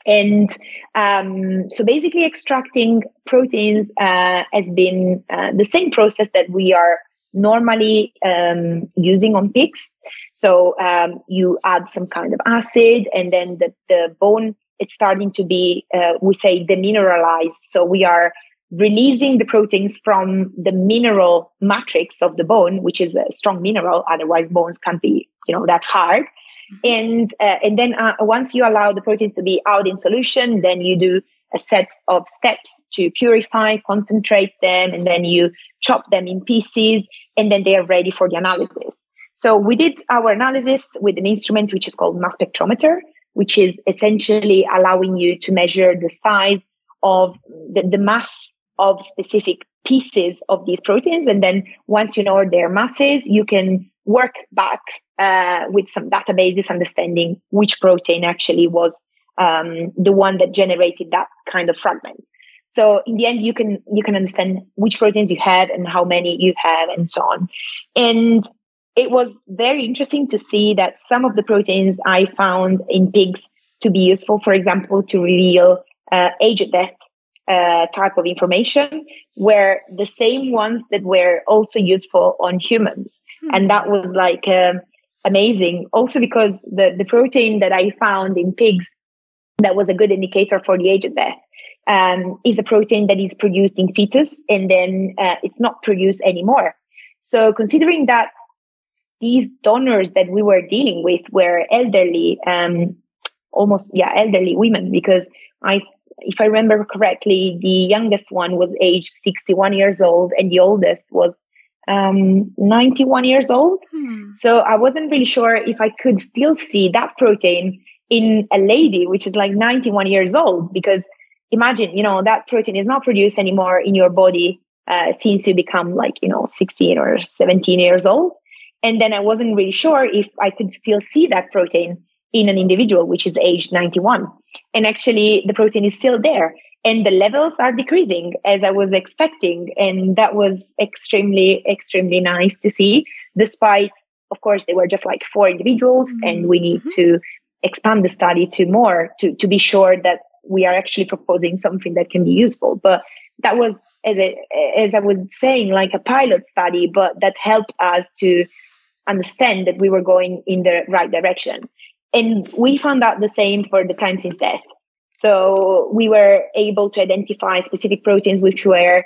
And so basically extracting proteins has been the same process that we are normally using on pigs. So you add some kind of acid, and then the bone, it's starting to be, we say, demineralized. So we are releasing the proteins from the mineral matrix of the bone, which is a strong mineral. Otherwise, bones can't be, that hard. And then once you allow the protein to be out in solution, then you do a set of steps to purify, concentrate them, and then you chop them in pieces, and then they are ready for the analysis. So we did our analysis with an instrument which is called mass spectrometer, which is essentially allowing you to measure the size of the mass of specific pieces of these proteins. And then once you know their masses, you can work back with some databases, understanding which protein actually was the one that generated that kind of fragment. So in the end, you can understand which proteins you have and how many you have and so on. And it was very interesting to see that some of the proteins I found in pigs to be useful, for example, to reveal age at death type of information, were the same ones that were also useful on humans. And that was like amazing. Also because the protein that I found in pigs that was a good indicator for the age at death is a protein that is produced in fetus, and then it's not produced anymore. So considering that these donors that we were dealing with were elderly, elderly women, because if I remember correctly, the youngest one was aged 61 years old and the oldest was 91 years old. So I wasn't really sure if I could still see that protein in a lady, which is like 91 years old, because imagine, that protein is not produced anymore in your body since you become 16 or 17 years old. And then I wasn't really sure if I could still see that protein in an individual which is aged 91. And actually the protein is still there and the levels are decreasing as I was expecting. And that was extremely, extremely nice to see, despite, of course, they were just like 4 individuals and we need to expand the study to more to be sure that we are actually proposing something that can be useful. But that was, as I was saying, like a pilot study, but that helped us to understand that we were going in the right direction. And we found out the same for the time since death. So we were able to identify specific proteins which were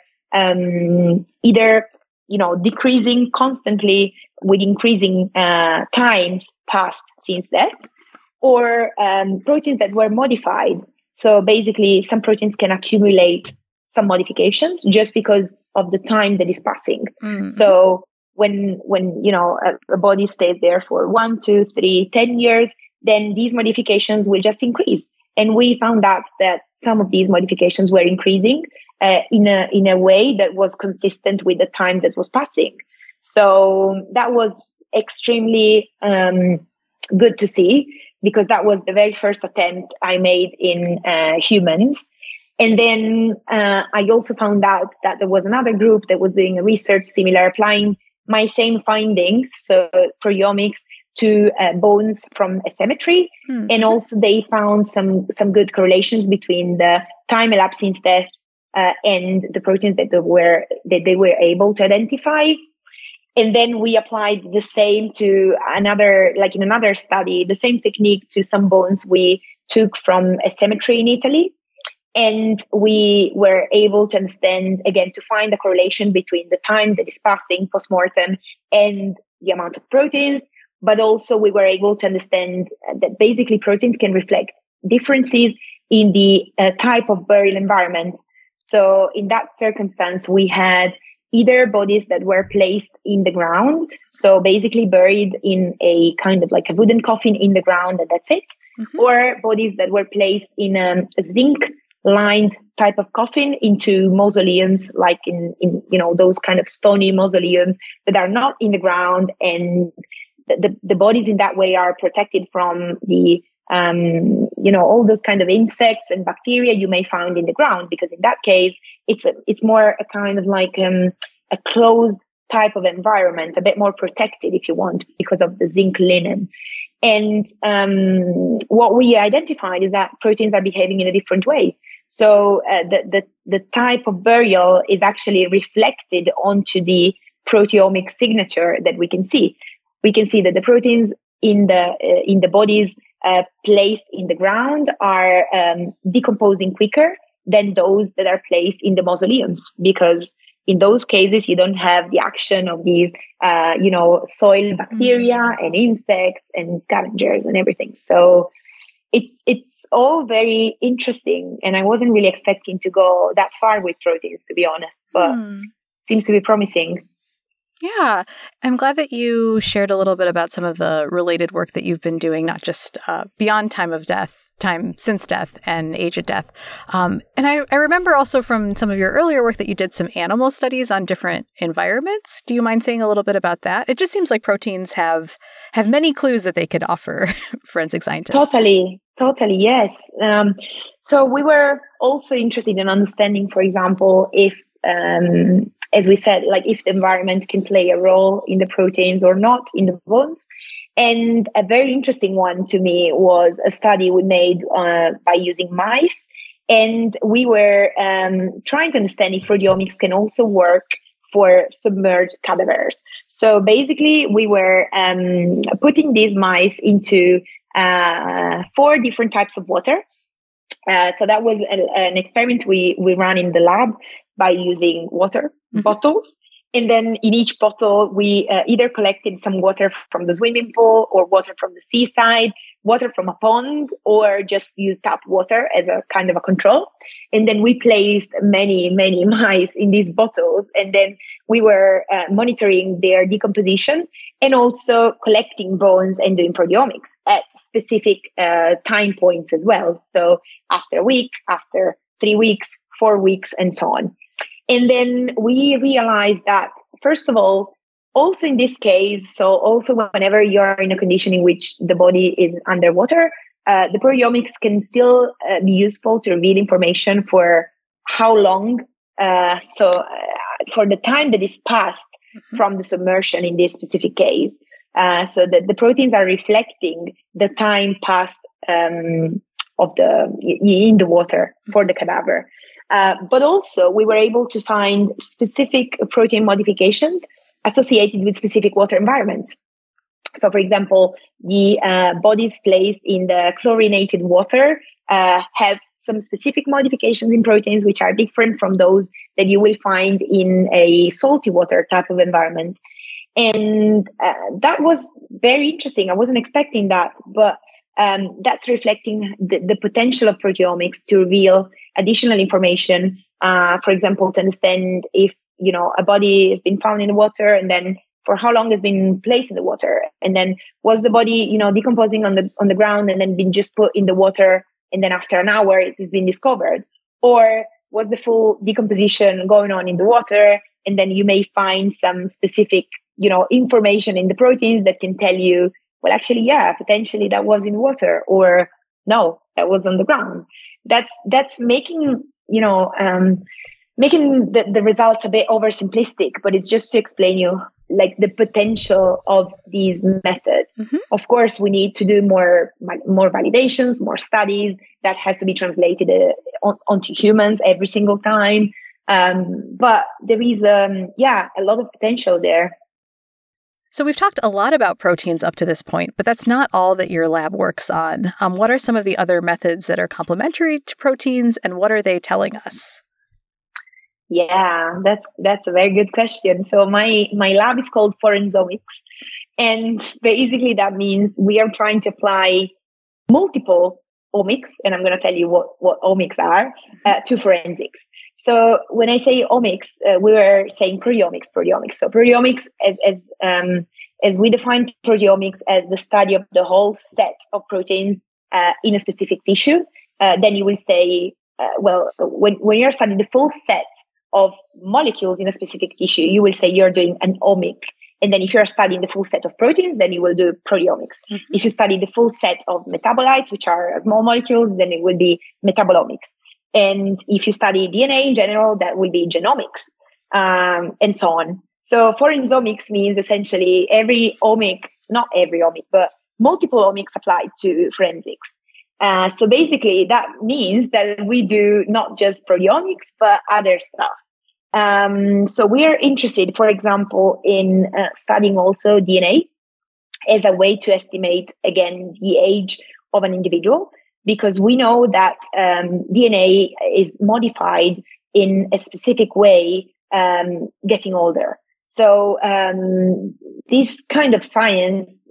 either, decreasing constantly with increasing times passed since death, or proteins that were modified. So basically, some proteins can accumulate some modifications just because of the time that is passing. So when a body stays there for 1, 2, 3, 10 years, then these modifications will just increase. And we found out that some of these modifications were increasing in a way that was consistent with the time that was passing. So that was extremely good to see, because that was the very first attempt I made in humans. And then I also found out that there was another group that was doing research similar, applying my same findings, so proteomics, to bones from a cemetery. And also they found some good correlations between the time elapsed since death and the proteins that they were able to identify. And then we applied the same to in another study, the same technique to some bones we took from a cemetery in Italy. And we were able to understand, again, to find the correlation between the time that is passing post-mortem and the amount of proteins. But also we were able to understand that basically proteins can reflect differences in the type of burial environment. So in that circumstance, we had either bodies that were placed in the ground, so basically buried in a kind of like a wooden coffin in the ground, and that's it, or bodies that were placed in a zinc-lined type of coffin into mausoleums, like in those kind of stony mausoleums that are not in the ground, and the bodies in that way are protected from the all those kind of insects and bacteria you may find in the ground, because in that case it's more a kind of like a closed type of environment, a bit more protected if you want, because of the zinc linen. And what we identified is that proteins are behaving in a different way. So the type of burial is actually reflected onto the proteomic signature that we can see. We can see that the proteins in the bodies placed in the ground are decomposing quicker than those that are placed in the mausoleums, because in those cases you don't have the action of these soil bacteria and insects and scavengers and everything. So it's all very interesting, and I wasn't really expecting to go that far with proteins, to be honest, but seems to be promising. Yeah, I'm glad that you shared a little bit about some of the related work that you've been doing, not just beyond time since death and age of death. And I remember also from some of your earlier work that you did some animal studies on different environments. Do you mind saying a little bit about that? It just seems like proteins have many clues that they could offer forensic scientists. Totally, yes. So we were also interested in understanding, for example, if as we said, like if the environment can play a role in the proteins or not in the bones. And a very interesting one to me was a study we made by using mice. And we were trying to understand if proteomics can also work for submerged cadavers. So basically, we were putting these mice into 4 different types of water. So that was an experiment we ran in the lab by using water bottles. And then in each bottle, we either collected some water from the swimming pool or water from the seaside, water from a pond, or just used tap water as a kind of a control. And then we placed many, many mice in these bottles. And then we were monitoring their decomposition and also collecting bones and doing proteomics at specific time points as well. So after a week, after 3 weeks, 4 weeks, and so on. And then we realized that, first of all, also in this case, so also whenever you're in a condition in which the body is underwater, the proteomics can still be useful to reveal information for how long, for the time that is passed from the submersion in this specific case. So that the proteins are reflecting the time passed in the water for the cadaver. But also, we were able to find specific protein modifications associated with specific water environments. So, for example, the bodies placed in the chlorinated water have some specific modifications in proteins which are different from those that you will find in a salty water type of environment. And that was very interesting. I wasn't expecting that, but that's reflecting the potential of proteomics to reveal additional information, for example, to understand if, a body has been found in the water and then for how long it's been placed in the water. And then was the body, decomposing on the ground and then been just put in the water. And then after an hour, it has been discovered. Or was the full decomposition going on in the water? And then you may find some specific, information in the proteins that can tell you, well, actually, yeah, potentially that was in water, or no, that was on the ground. That's making, making the results a bit oversimplistic, but it's just to explain you like the potential of these methods. Of course, we need to do more validations, more studies that has to be translated onto humans every single time. But there is, a lot of potential there. So we've talked a lot about proteins up to this point, but that's not all that your lab works on. What are some of the other methods that are complementary to proteins, and what are they telling us? Yeah, that's a very good question. So my lab is called Forensomics, and basically that means we are trying to apply multiple omics, and I'm going to tell you what omics are, to forensics. So when I say omics, we were saying proteomics. So proteomics, as we define proteomics as the study of the whole set of proteins in a specific tissue, then you will say, when you're studying the full set of molecules in a specific tissue, you will say you're doing an omic. And then if you're studying the full set of proteins, then you will do proteomics. If you study the full set of metabolites, which are small molecules, then it will be metabolomics. And if you study DNA in general, that will be genomics, and so on. So forensomics means essentially every omic, not every omic, but multiple omics applied to forensics. So basically, that means that we do not just proteomics, but other stuff. So we are interested, for example, in studying also DNA as a way to estimate, again, the age of an individual, because we know that DNA is modified in a specific way getting older. So this kind of science,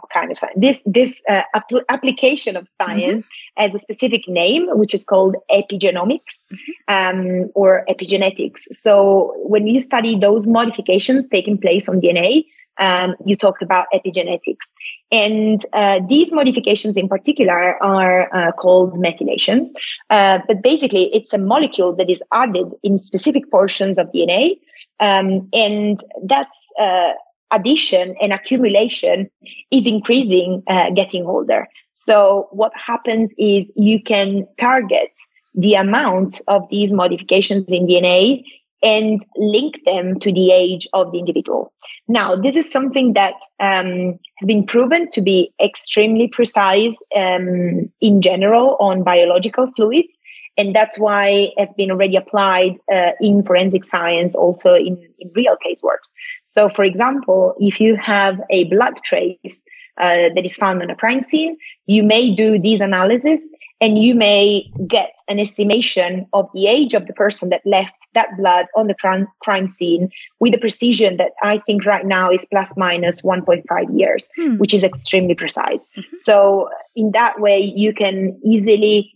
this application of science has a specific name, which is called epigenomics or epigenetics. So when you study those modifications taking place on DNA, you talked about epigenetics. And these modifications in particular are called methylations. But basically, it's a molecule that is added in specific portions of DNA. And that's addition and accumulation is increasing, getting older. So what happens is you can target the amount of these modifications in DNA and link them to the age of the individual. Now, this is something that has been proven to be extremely precise in general on biological fluids. And that's why it's been already applied in forensic science, also in real caseworks. So, for example, if you have a blood trace that is found on a crime scene, you may do these analysis and you may get an estimation of the age of the person that left that blood on the crime scene with a precision that I think right now is plus minus 1.5 years, which is extremely precise. So in that way, you can easily,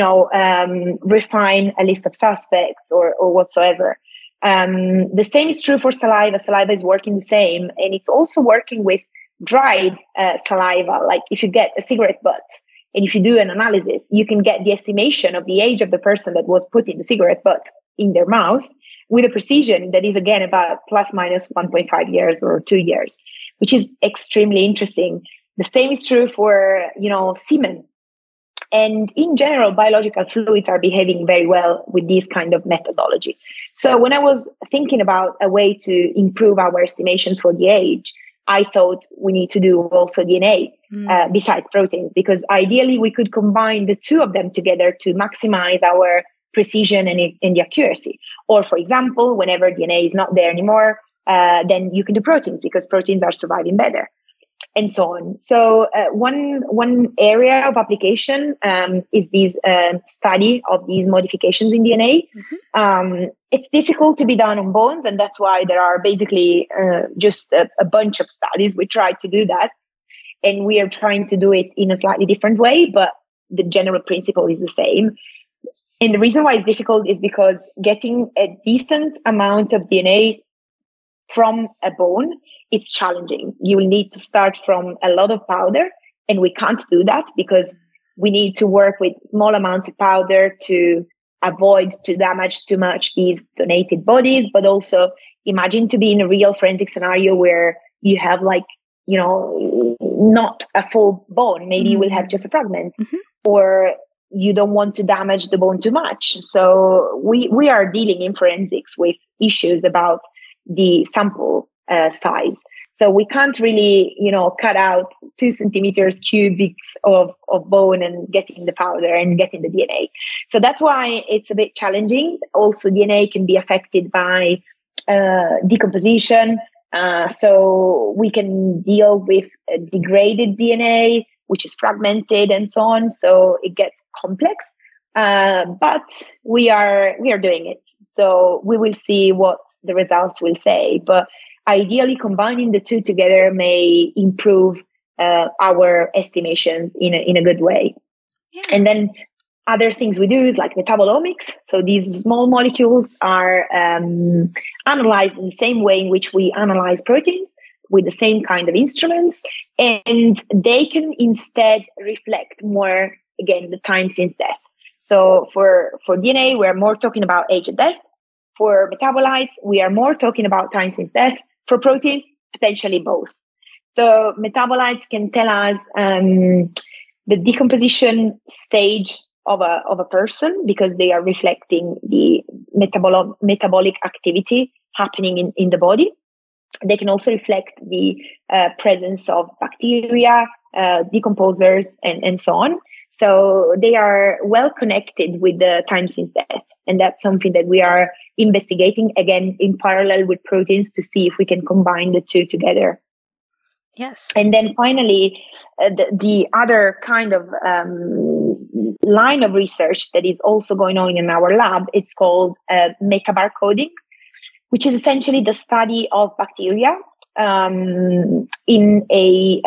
refine a list of suspects or whatsoever. The same is true for saliva. Saliva is working the same, and it's also working with dried saliva. Like if you get a cigarette butt, and if you do an analysis, you can get the estimation of the age of the person that was putting the cigarette butt in their mouth with a precision that is, again, about plus minus 1.5 years or 2 years, which is extremely interesting. The same is true for, semen. And in general, biological fluids are behaving very well with this kind of methodology. So when I was thinking about a way to improve our estimations for the age, I thought we need to do also DNA besides proteins, because ideally we could combine the two of them together to maximize our precision and the accuracy. Or, for example, whenever DNA is not there anymore, then you can do proteins because proteins are surviving better, and so on. So one area of application is this study of these modifications in DNA. It's difficult to be done on bones, and that's why there are basically just a bunch of studies. We try to do that, and we are trying to do it in a slightly different way, but the general principle is the same. And the reason why it's difficult is because getting a decent amount of DNA from a bone, it's challenging. You will need to start from a lot of powder, and we can't do that because we need to work with small amounts of powder to avoid to damage too much these donated bodies. But also imagine to be in a real forensic scenario where you have not a full bone. Maybe you will have just a fragment, or you don't want to damage the bone too much. So we are dealing in forensics with issues about the sample size. So we can't really, cut out 2 centimeters cubics of bone and getting the powder and getting the DNA. So that's why it's a bit challenging. Also, DNA can be affected by decomposition. So we can deal with degraded DNA, which is fragmented and so on. So it gets complex. But we are doing it. So we will see what the results will say. But ideally, combining the two together may improve our estimations in a good way. Yeah. And then other things we do is like metabolomics. So these small molecules are analyzed in the same way in which we analyze proteins, with the same kind of instruments, and they can instead reflect more, again, the time since death. So for DNA, we're more talking about age and death. For metabolites, we are more talking about time since death. For proteins, potentially both. So metabolites can tell us the decomposition stage of a person, because they are reflecting the metabolic activity happening in the body. They can also reflect the presence of bacteria, decomposers, and so on. So they are well connected with the time since death. And that's something that we are investigating, again, in parallel with proteins to see if we can combine the two together. Yes. And then finally, the other kind of line of research that is also going on in our lab, it's called metabarcoding, which is essentially the study of bacteria in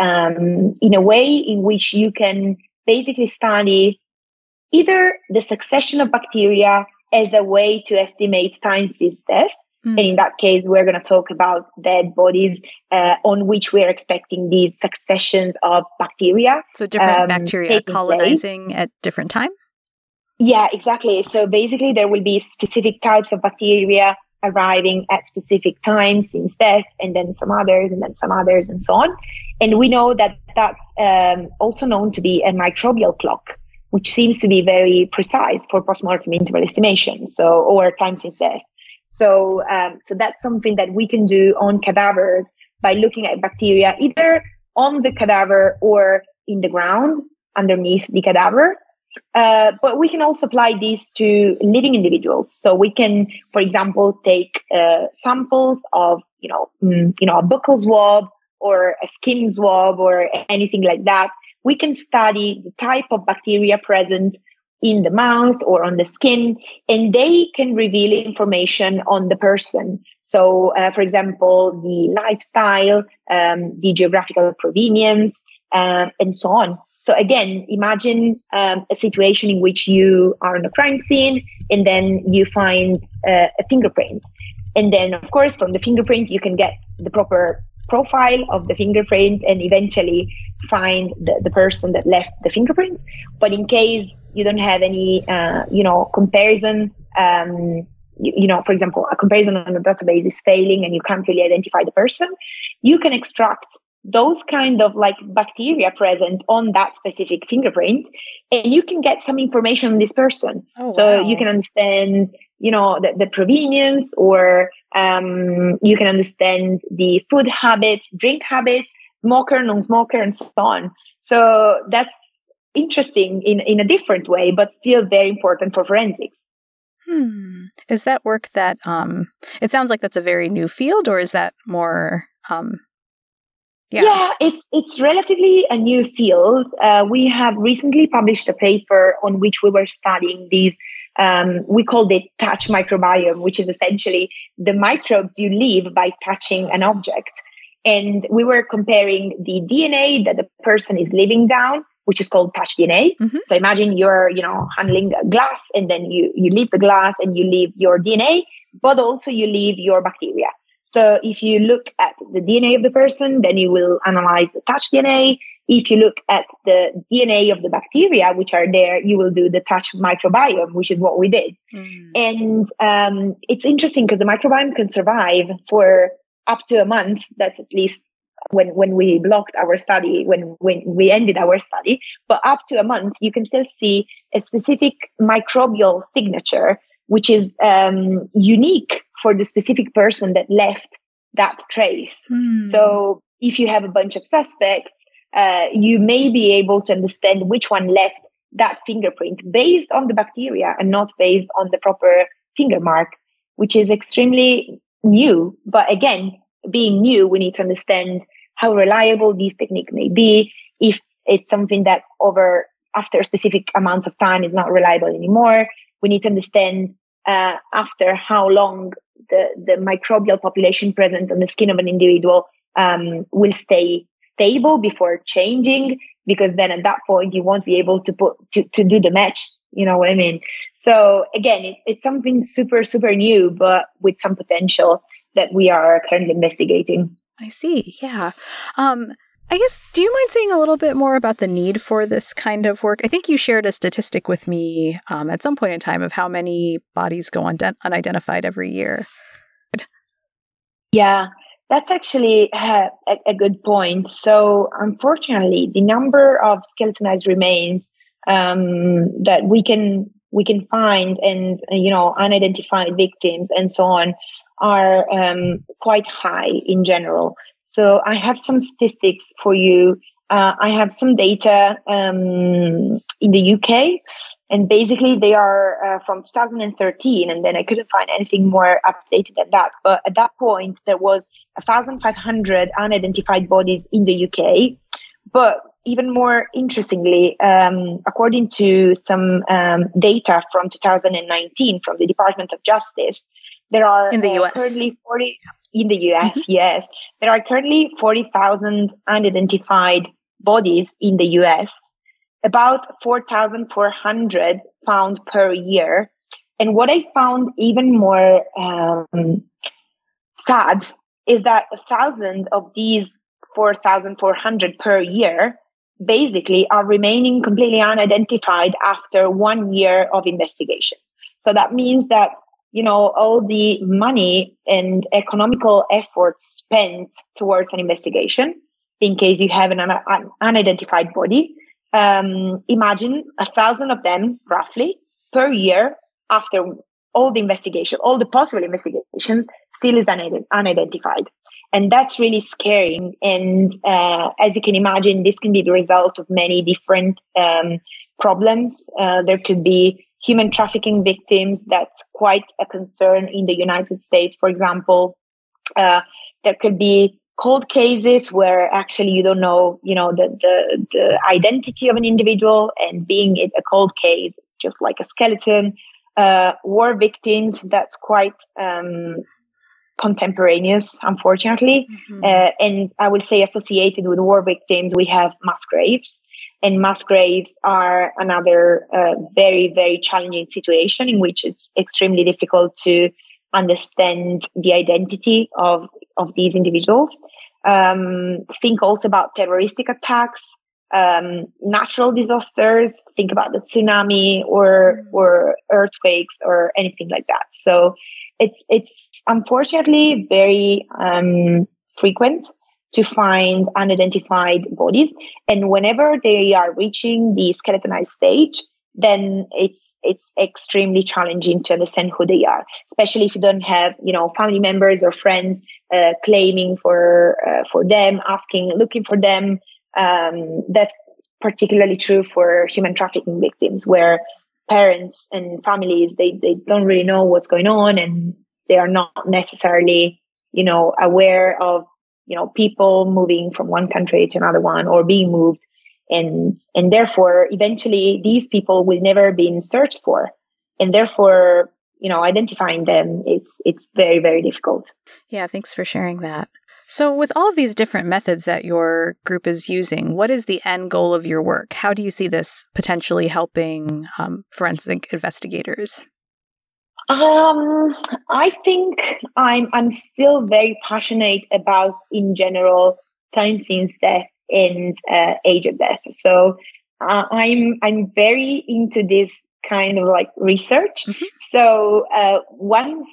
a way in which you can basically study either the succession of bacteria as a way to estimate time since death. And in that case, we're going to talk about dead bodies on which we're expecting these successions of bacteria. So different bacteria colonizing at different time? Yeah, exactly. So basically, there will be specific types of bacteria arriving at specific times since death, and then some others, and then some others, and so on. And we know that that's also known to be a microbial clock, which seems to be very precise for postmortem interval estimation, or time since death. So that's something that we can do on cadavers by looking at bacteria either on the cadaver or in the ground underneath the cadaver. But we can also apply this to living individuals. So we can, for example, take samples of, a buccal swab or a skin swab or anything like that. We can study the type of bacteria present in the mouth or on the skin, and they can reveal information on the person. So, for example, the lifestyle, the geographical provenience, and so on. So again, imagine a situation in which you are on a crime scene and then you find a fingerprint. And then, of course, from the fingerprint, you can get the proper profile of the fingerprint and eventually find the person that left the fingerprint. But in case you don't have any, comparison, for example, a comparison on the database is failing and you can't really identify the person, you can extract those kind of like bacteria present on that specific fingerprint, and you can get some information on this person. Oh, so wow. You can understand, the provenience, or you can understand the food habits, drink habits, smoker, non-smoker, and so on. So that's interesting in a different way, but still very important for forensics. Is that work that, it sounds like that's a very new field, or is that more... Yeah, it's relatively a new field. We have recently published a paper on which we were studying these, we called it touch microbiome, which is essentially the microbes you leave by touching an object. And we were comparing the DNA that the person is leaving down, which is called touch DNA. Mm-hmm. So imagine you're, handling a glass, and then you leave the glass and you leave your DNA, but also you leave your bacteria. So if you look at the DNA of the person, then you will analyze the touch DNA. If you look at the DNA of the bacteria which are there, you will do the touch microbiome, which is what we did. And it's interesting because the microbiome can survive for up to a month. That's at least when we blocked our study, when we ended our study. But up to a month, you can still see a specific microbial signature, which is unique for the specific person that left that trace. So if you have a bunch of suspects, you may be able to understand which one left that fingerprint based on the bacteria and not based on the proper finger mark, which is extremely new. But again, being new, we need to understand how reliable these techniques may be. If it's something that after a specific amount of time is not reliable anymore, we need to understand after how long the microbial population present on the skin of an individual will stay stable before changing, because then at that point you won't be able to do the match. You know what I mean? So again, it's something super, super new, but with some potential that we are currently investigating. I see. Yeah. I guess, do you mind saying a little bit more about the need for this kind of work? I think you shared a statistic with me at some point in time of how many bodies go unidentified every year. Yeah, that's actually a good point. So unfortunately, the number of skeletonized remains that we can find and, unidentified victims and so on are quite high in general. So I have some statistics for you I have some data in the UK, and basically they are from 2013, and then I couldn't find anything more updated than that. But at that point, there was 1,500 unidentified bodies in the UK. But even more interestingly, according to some data from 2019 from the Department of Justice, there are in the US. Currently 40 in the US. Mm-hmm. Yes, there are currently 40,000 unidentified bodies in the US, about 4,400 found per year. And what I found even more sad is that 1,000 of these 4,400 per year basically are remaining completely unidentified after 1 year of investigations. So that means that, all the money and economical efforts spent towards an investigation, in case you have an unidentified body, imagine 1,000 of them roughly per year after all the investigation, all the possible investigations, still is unidentified. And that's really scary. And as you can imagine, this can be the result of many different problems. There could be human trafficking victims. That's quite a concern in the United States, for example. There could be cold cases where actually you don't know, the identity of an individual, and being it a cold case, it's just like a skeleton. War victims, that's quite contemporaneous, unfortunately. Mm-hmm. And I would say associated with war victims, we have mass graves. And mass graves are another very, very challenging situation in which it's extremely difficult to understand the identity of these individuals. Think also about terroristic attacks, natural disasters. Think about the tsunami or earthquakes or anything like that. So it's unfortunately very frequent to find unidentified bodies, and whenever they are reaching the skeletonized stage, then it's extremely challenging to understand who they are, especially if you don't have, family members or friends claiming for them, looking for them. That's particularly true for human trafficking victims, where parents and families, they don't really know what's going on, and they are not necessarily, aware of, people moving from one country to another one or being moved. And therefore, eventually, these people will never be searched for. And therefore, identifying them, it's very, very difficult. Yeah, thanks for sharing that. So with all of these different methods that your group is using, what is the end goal of your work? How do you see this potentially helping forensic investigators? I think I'm still very passionate about, in general, time since death and age of death. So I'm very into this kind of like research. Mm-hmm. So once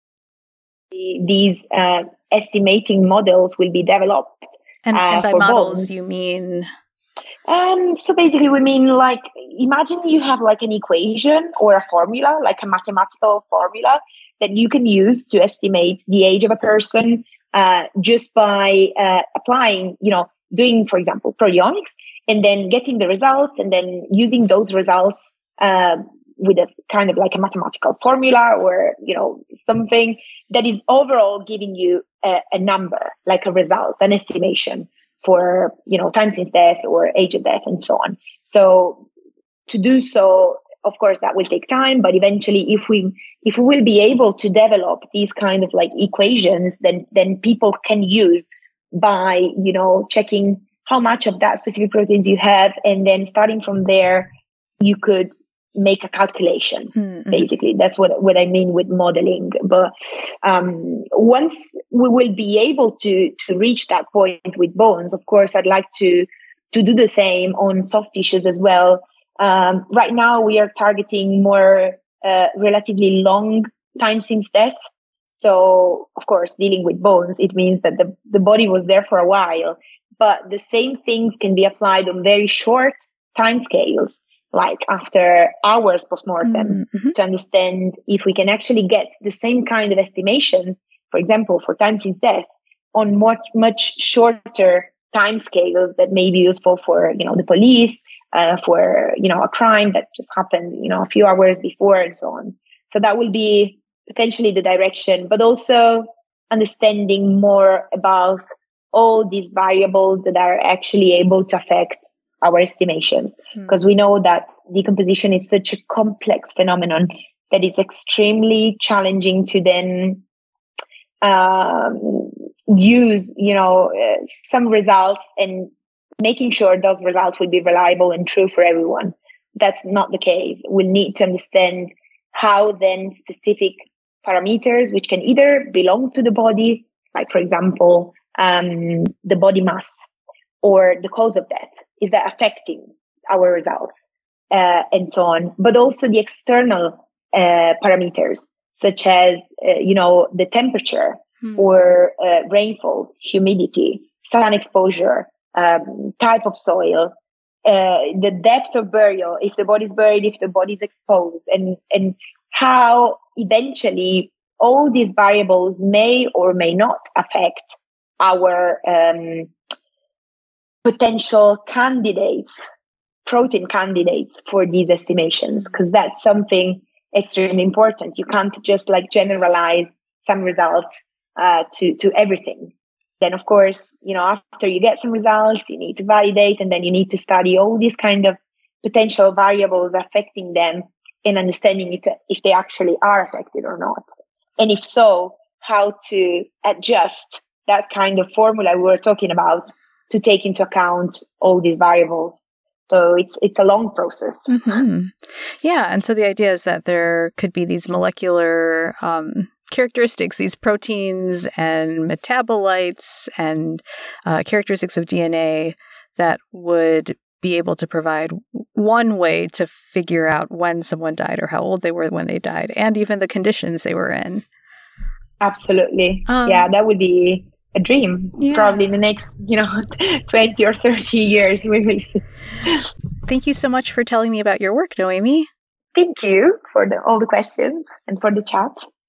these estimating models will be developed, and by models bones, you mean? So basically, we mean like, imagine you have like an equation or a formula, like a mathematical formula that you can use to estimate the age of a person just by applying, doing, for example, proteomics, and then getting the results, and then using those results with a kind of like a mathematical formula or, something that is overall giving you a number, like a result, an estimation for, time since death or age of death and so on. So to do so, of course, that will take time, but eventually if we will be able to develop these kind of like equations, then people can use by, checking how much of that specific proteins you have. And then starting from there, you could make a calculation. Mm-hmm. Basically, that's what I mean with modeling. But once we will be able to reach that point with bones, of course, I'd like to do the same on soft tissues as well. Right now, we are targeting more relatively long time since death. So, of course, dealing with bones, it means that the body was there for a while. But the same things can be applied on very short time scales, like after hours postmortem, mm-hmm. to understand if we can actually get the same kind of estimation, for example, for time since death, on much shorter timescales that may be useful for, the police, for, a crime that just happened, a few hours before and so on. So that will be potentially the direction, but also understanding more about all these variables that are actually able to affect our estimations. Because we know that decomposition is such a complex phenomenon that it's extremely challenging to then use, some results and making sure those results will be reliable and true for everyone. That's not the case. We'll need to understand how then specific parameters, which can either belong to the body, like, for example, the body mass or the cause of death, is that affecting our results, and so on. But also the external parameters, such as, the temperature or rainfall, humidity, sun exposure, type of soil, the depth of burial, if the body's buried, if the body's exposed, and how eventually all these variables may or may not affect our potential candidates, protein candidates for these estimations, because that's something extremely important. You can't just generalize some results to everything. Then, of course, after you get some results, you need to validate, and then you need to study all these kind of potential variables affecting them and understanding if they actually are affected or not. And if so, how to adjust that kind of formula we were talking about to take into account all these variables. So it's a long process. Mm-hmm. Yeah. And so the idea is that there could be these molecular characteristics, these proteins and metabolites and characteristics of DNA that would be able to provide one way to figure out when someone died or how old they were when they died, and even the conditions they were in. Absolutely. Yeah, that would be a dream. Yeah. Probably in the next, 20 or 30 years, we will see. Thank you so much for telling me about your work, Noemi. Thank you for all the questions and for the chat.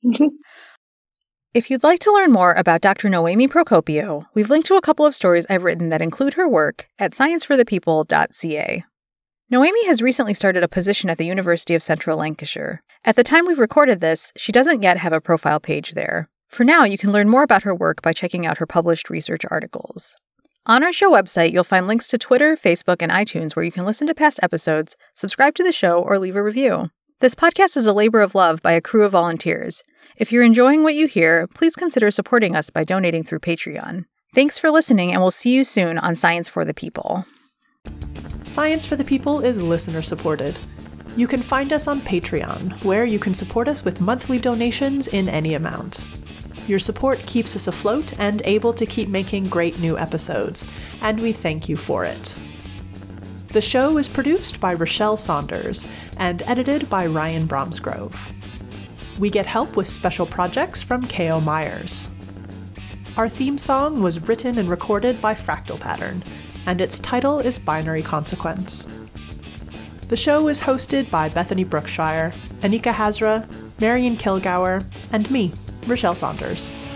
If you'd like to learn more about Dr. Noemi Procopio, we've linked to a couple of stories I've written that include her work at scienceforthepeople.ca. Noemi has recently started a position at the University of Central Lancashire. At the time we've recorded this, she doesn't yet have a profile page there. For now, you can learn more about her work by checking out her published research articles. On our show website, you'll find links to Twitter, Facebook, and iTunes where you can listen to past episodes, subscribe to the show, or leave a review. This podcast is a labor of love by a crew of volunteers. If you're enjoying what you hear, please consider supporting us by donating through Patreon. Thanks for listening, and we'll see you soon on Science for the People. Science for the People is listener-supported. You can find us on Patreon, where you can support us with monthly donations in any amount. Your support keeps us afloat and able to keep making great new episodes, and we thank you for it. The show is produced by Rochelle Saunders and edited by Ryan Bromsgrove. We get help with special projects from K.O. Myers. Our theme song was written and recorded by Fractal Pattern, and its title is Binary Consequence. The show is hosted by Bethany Brookshire, Anika Hazra, Marion Kilgour, and me, Rochelle Saunders.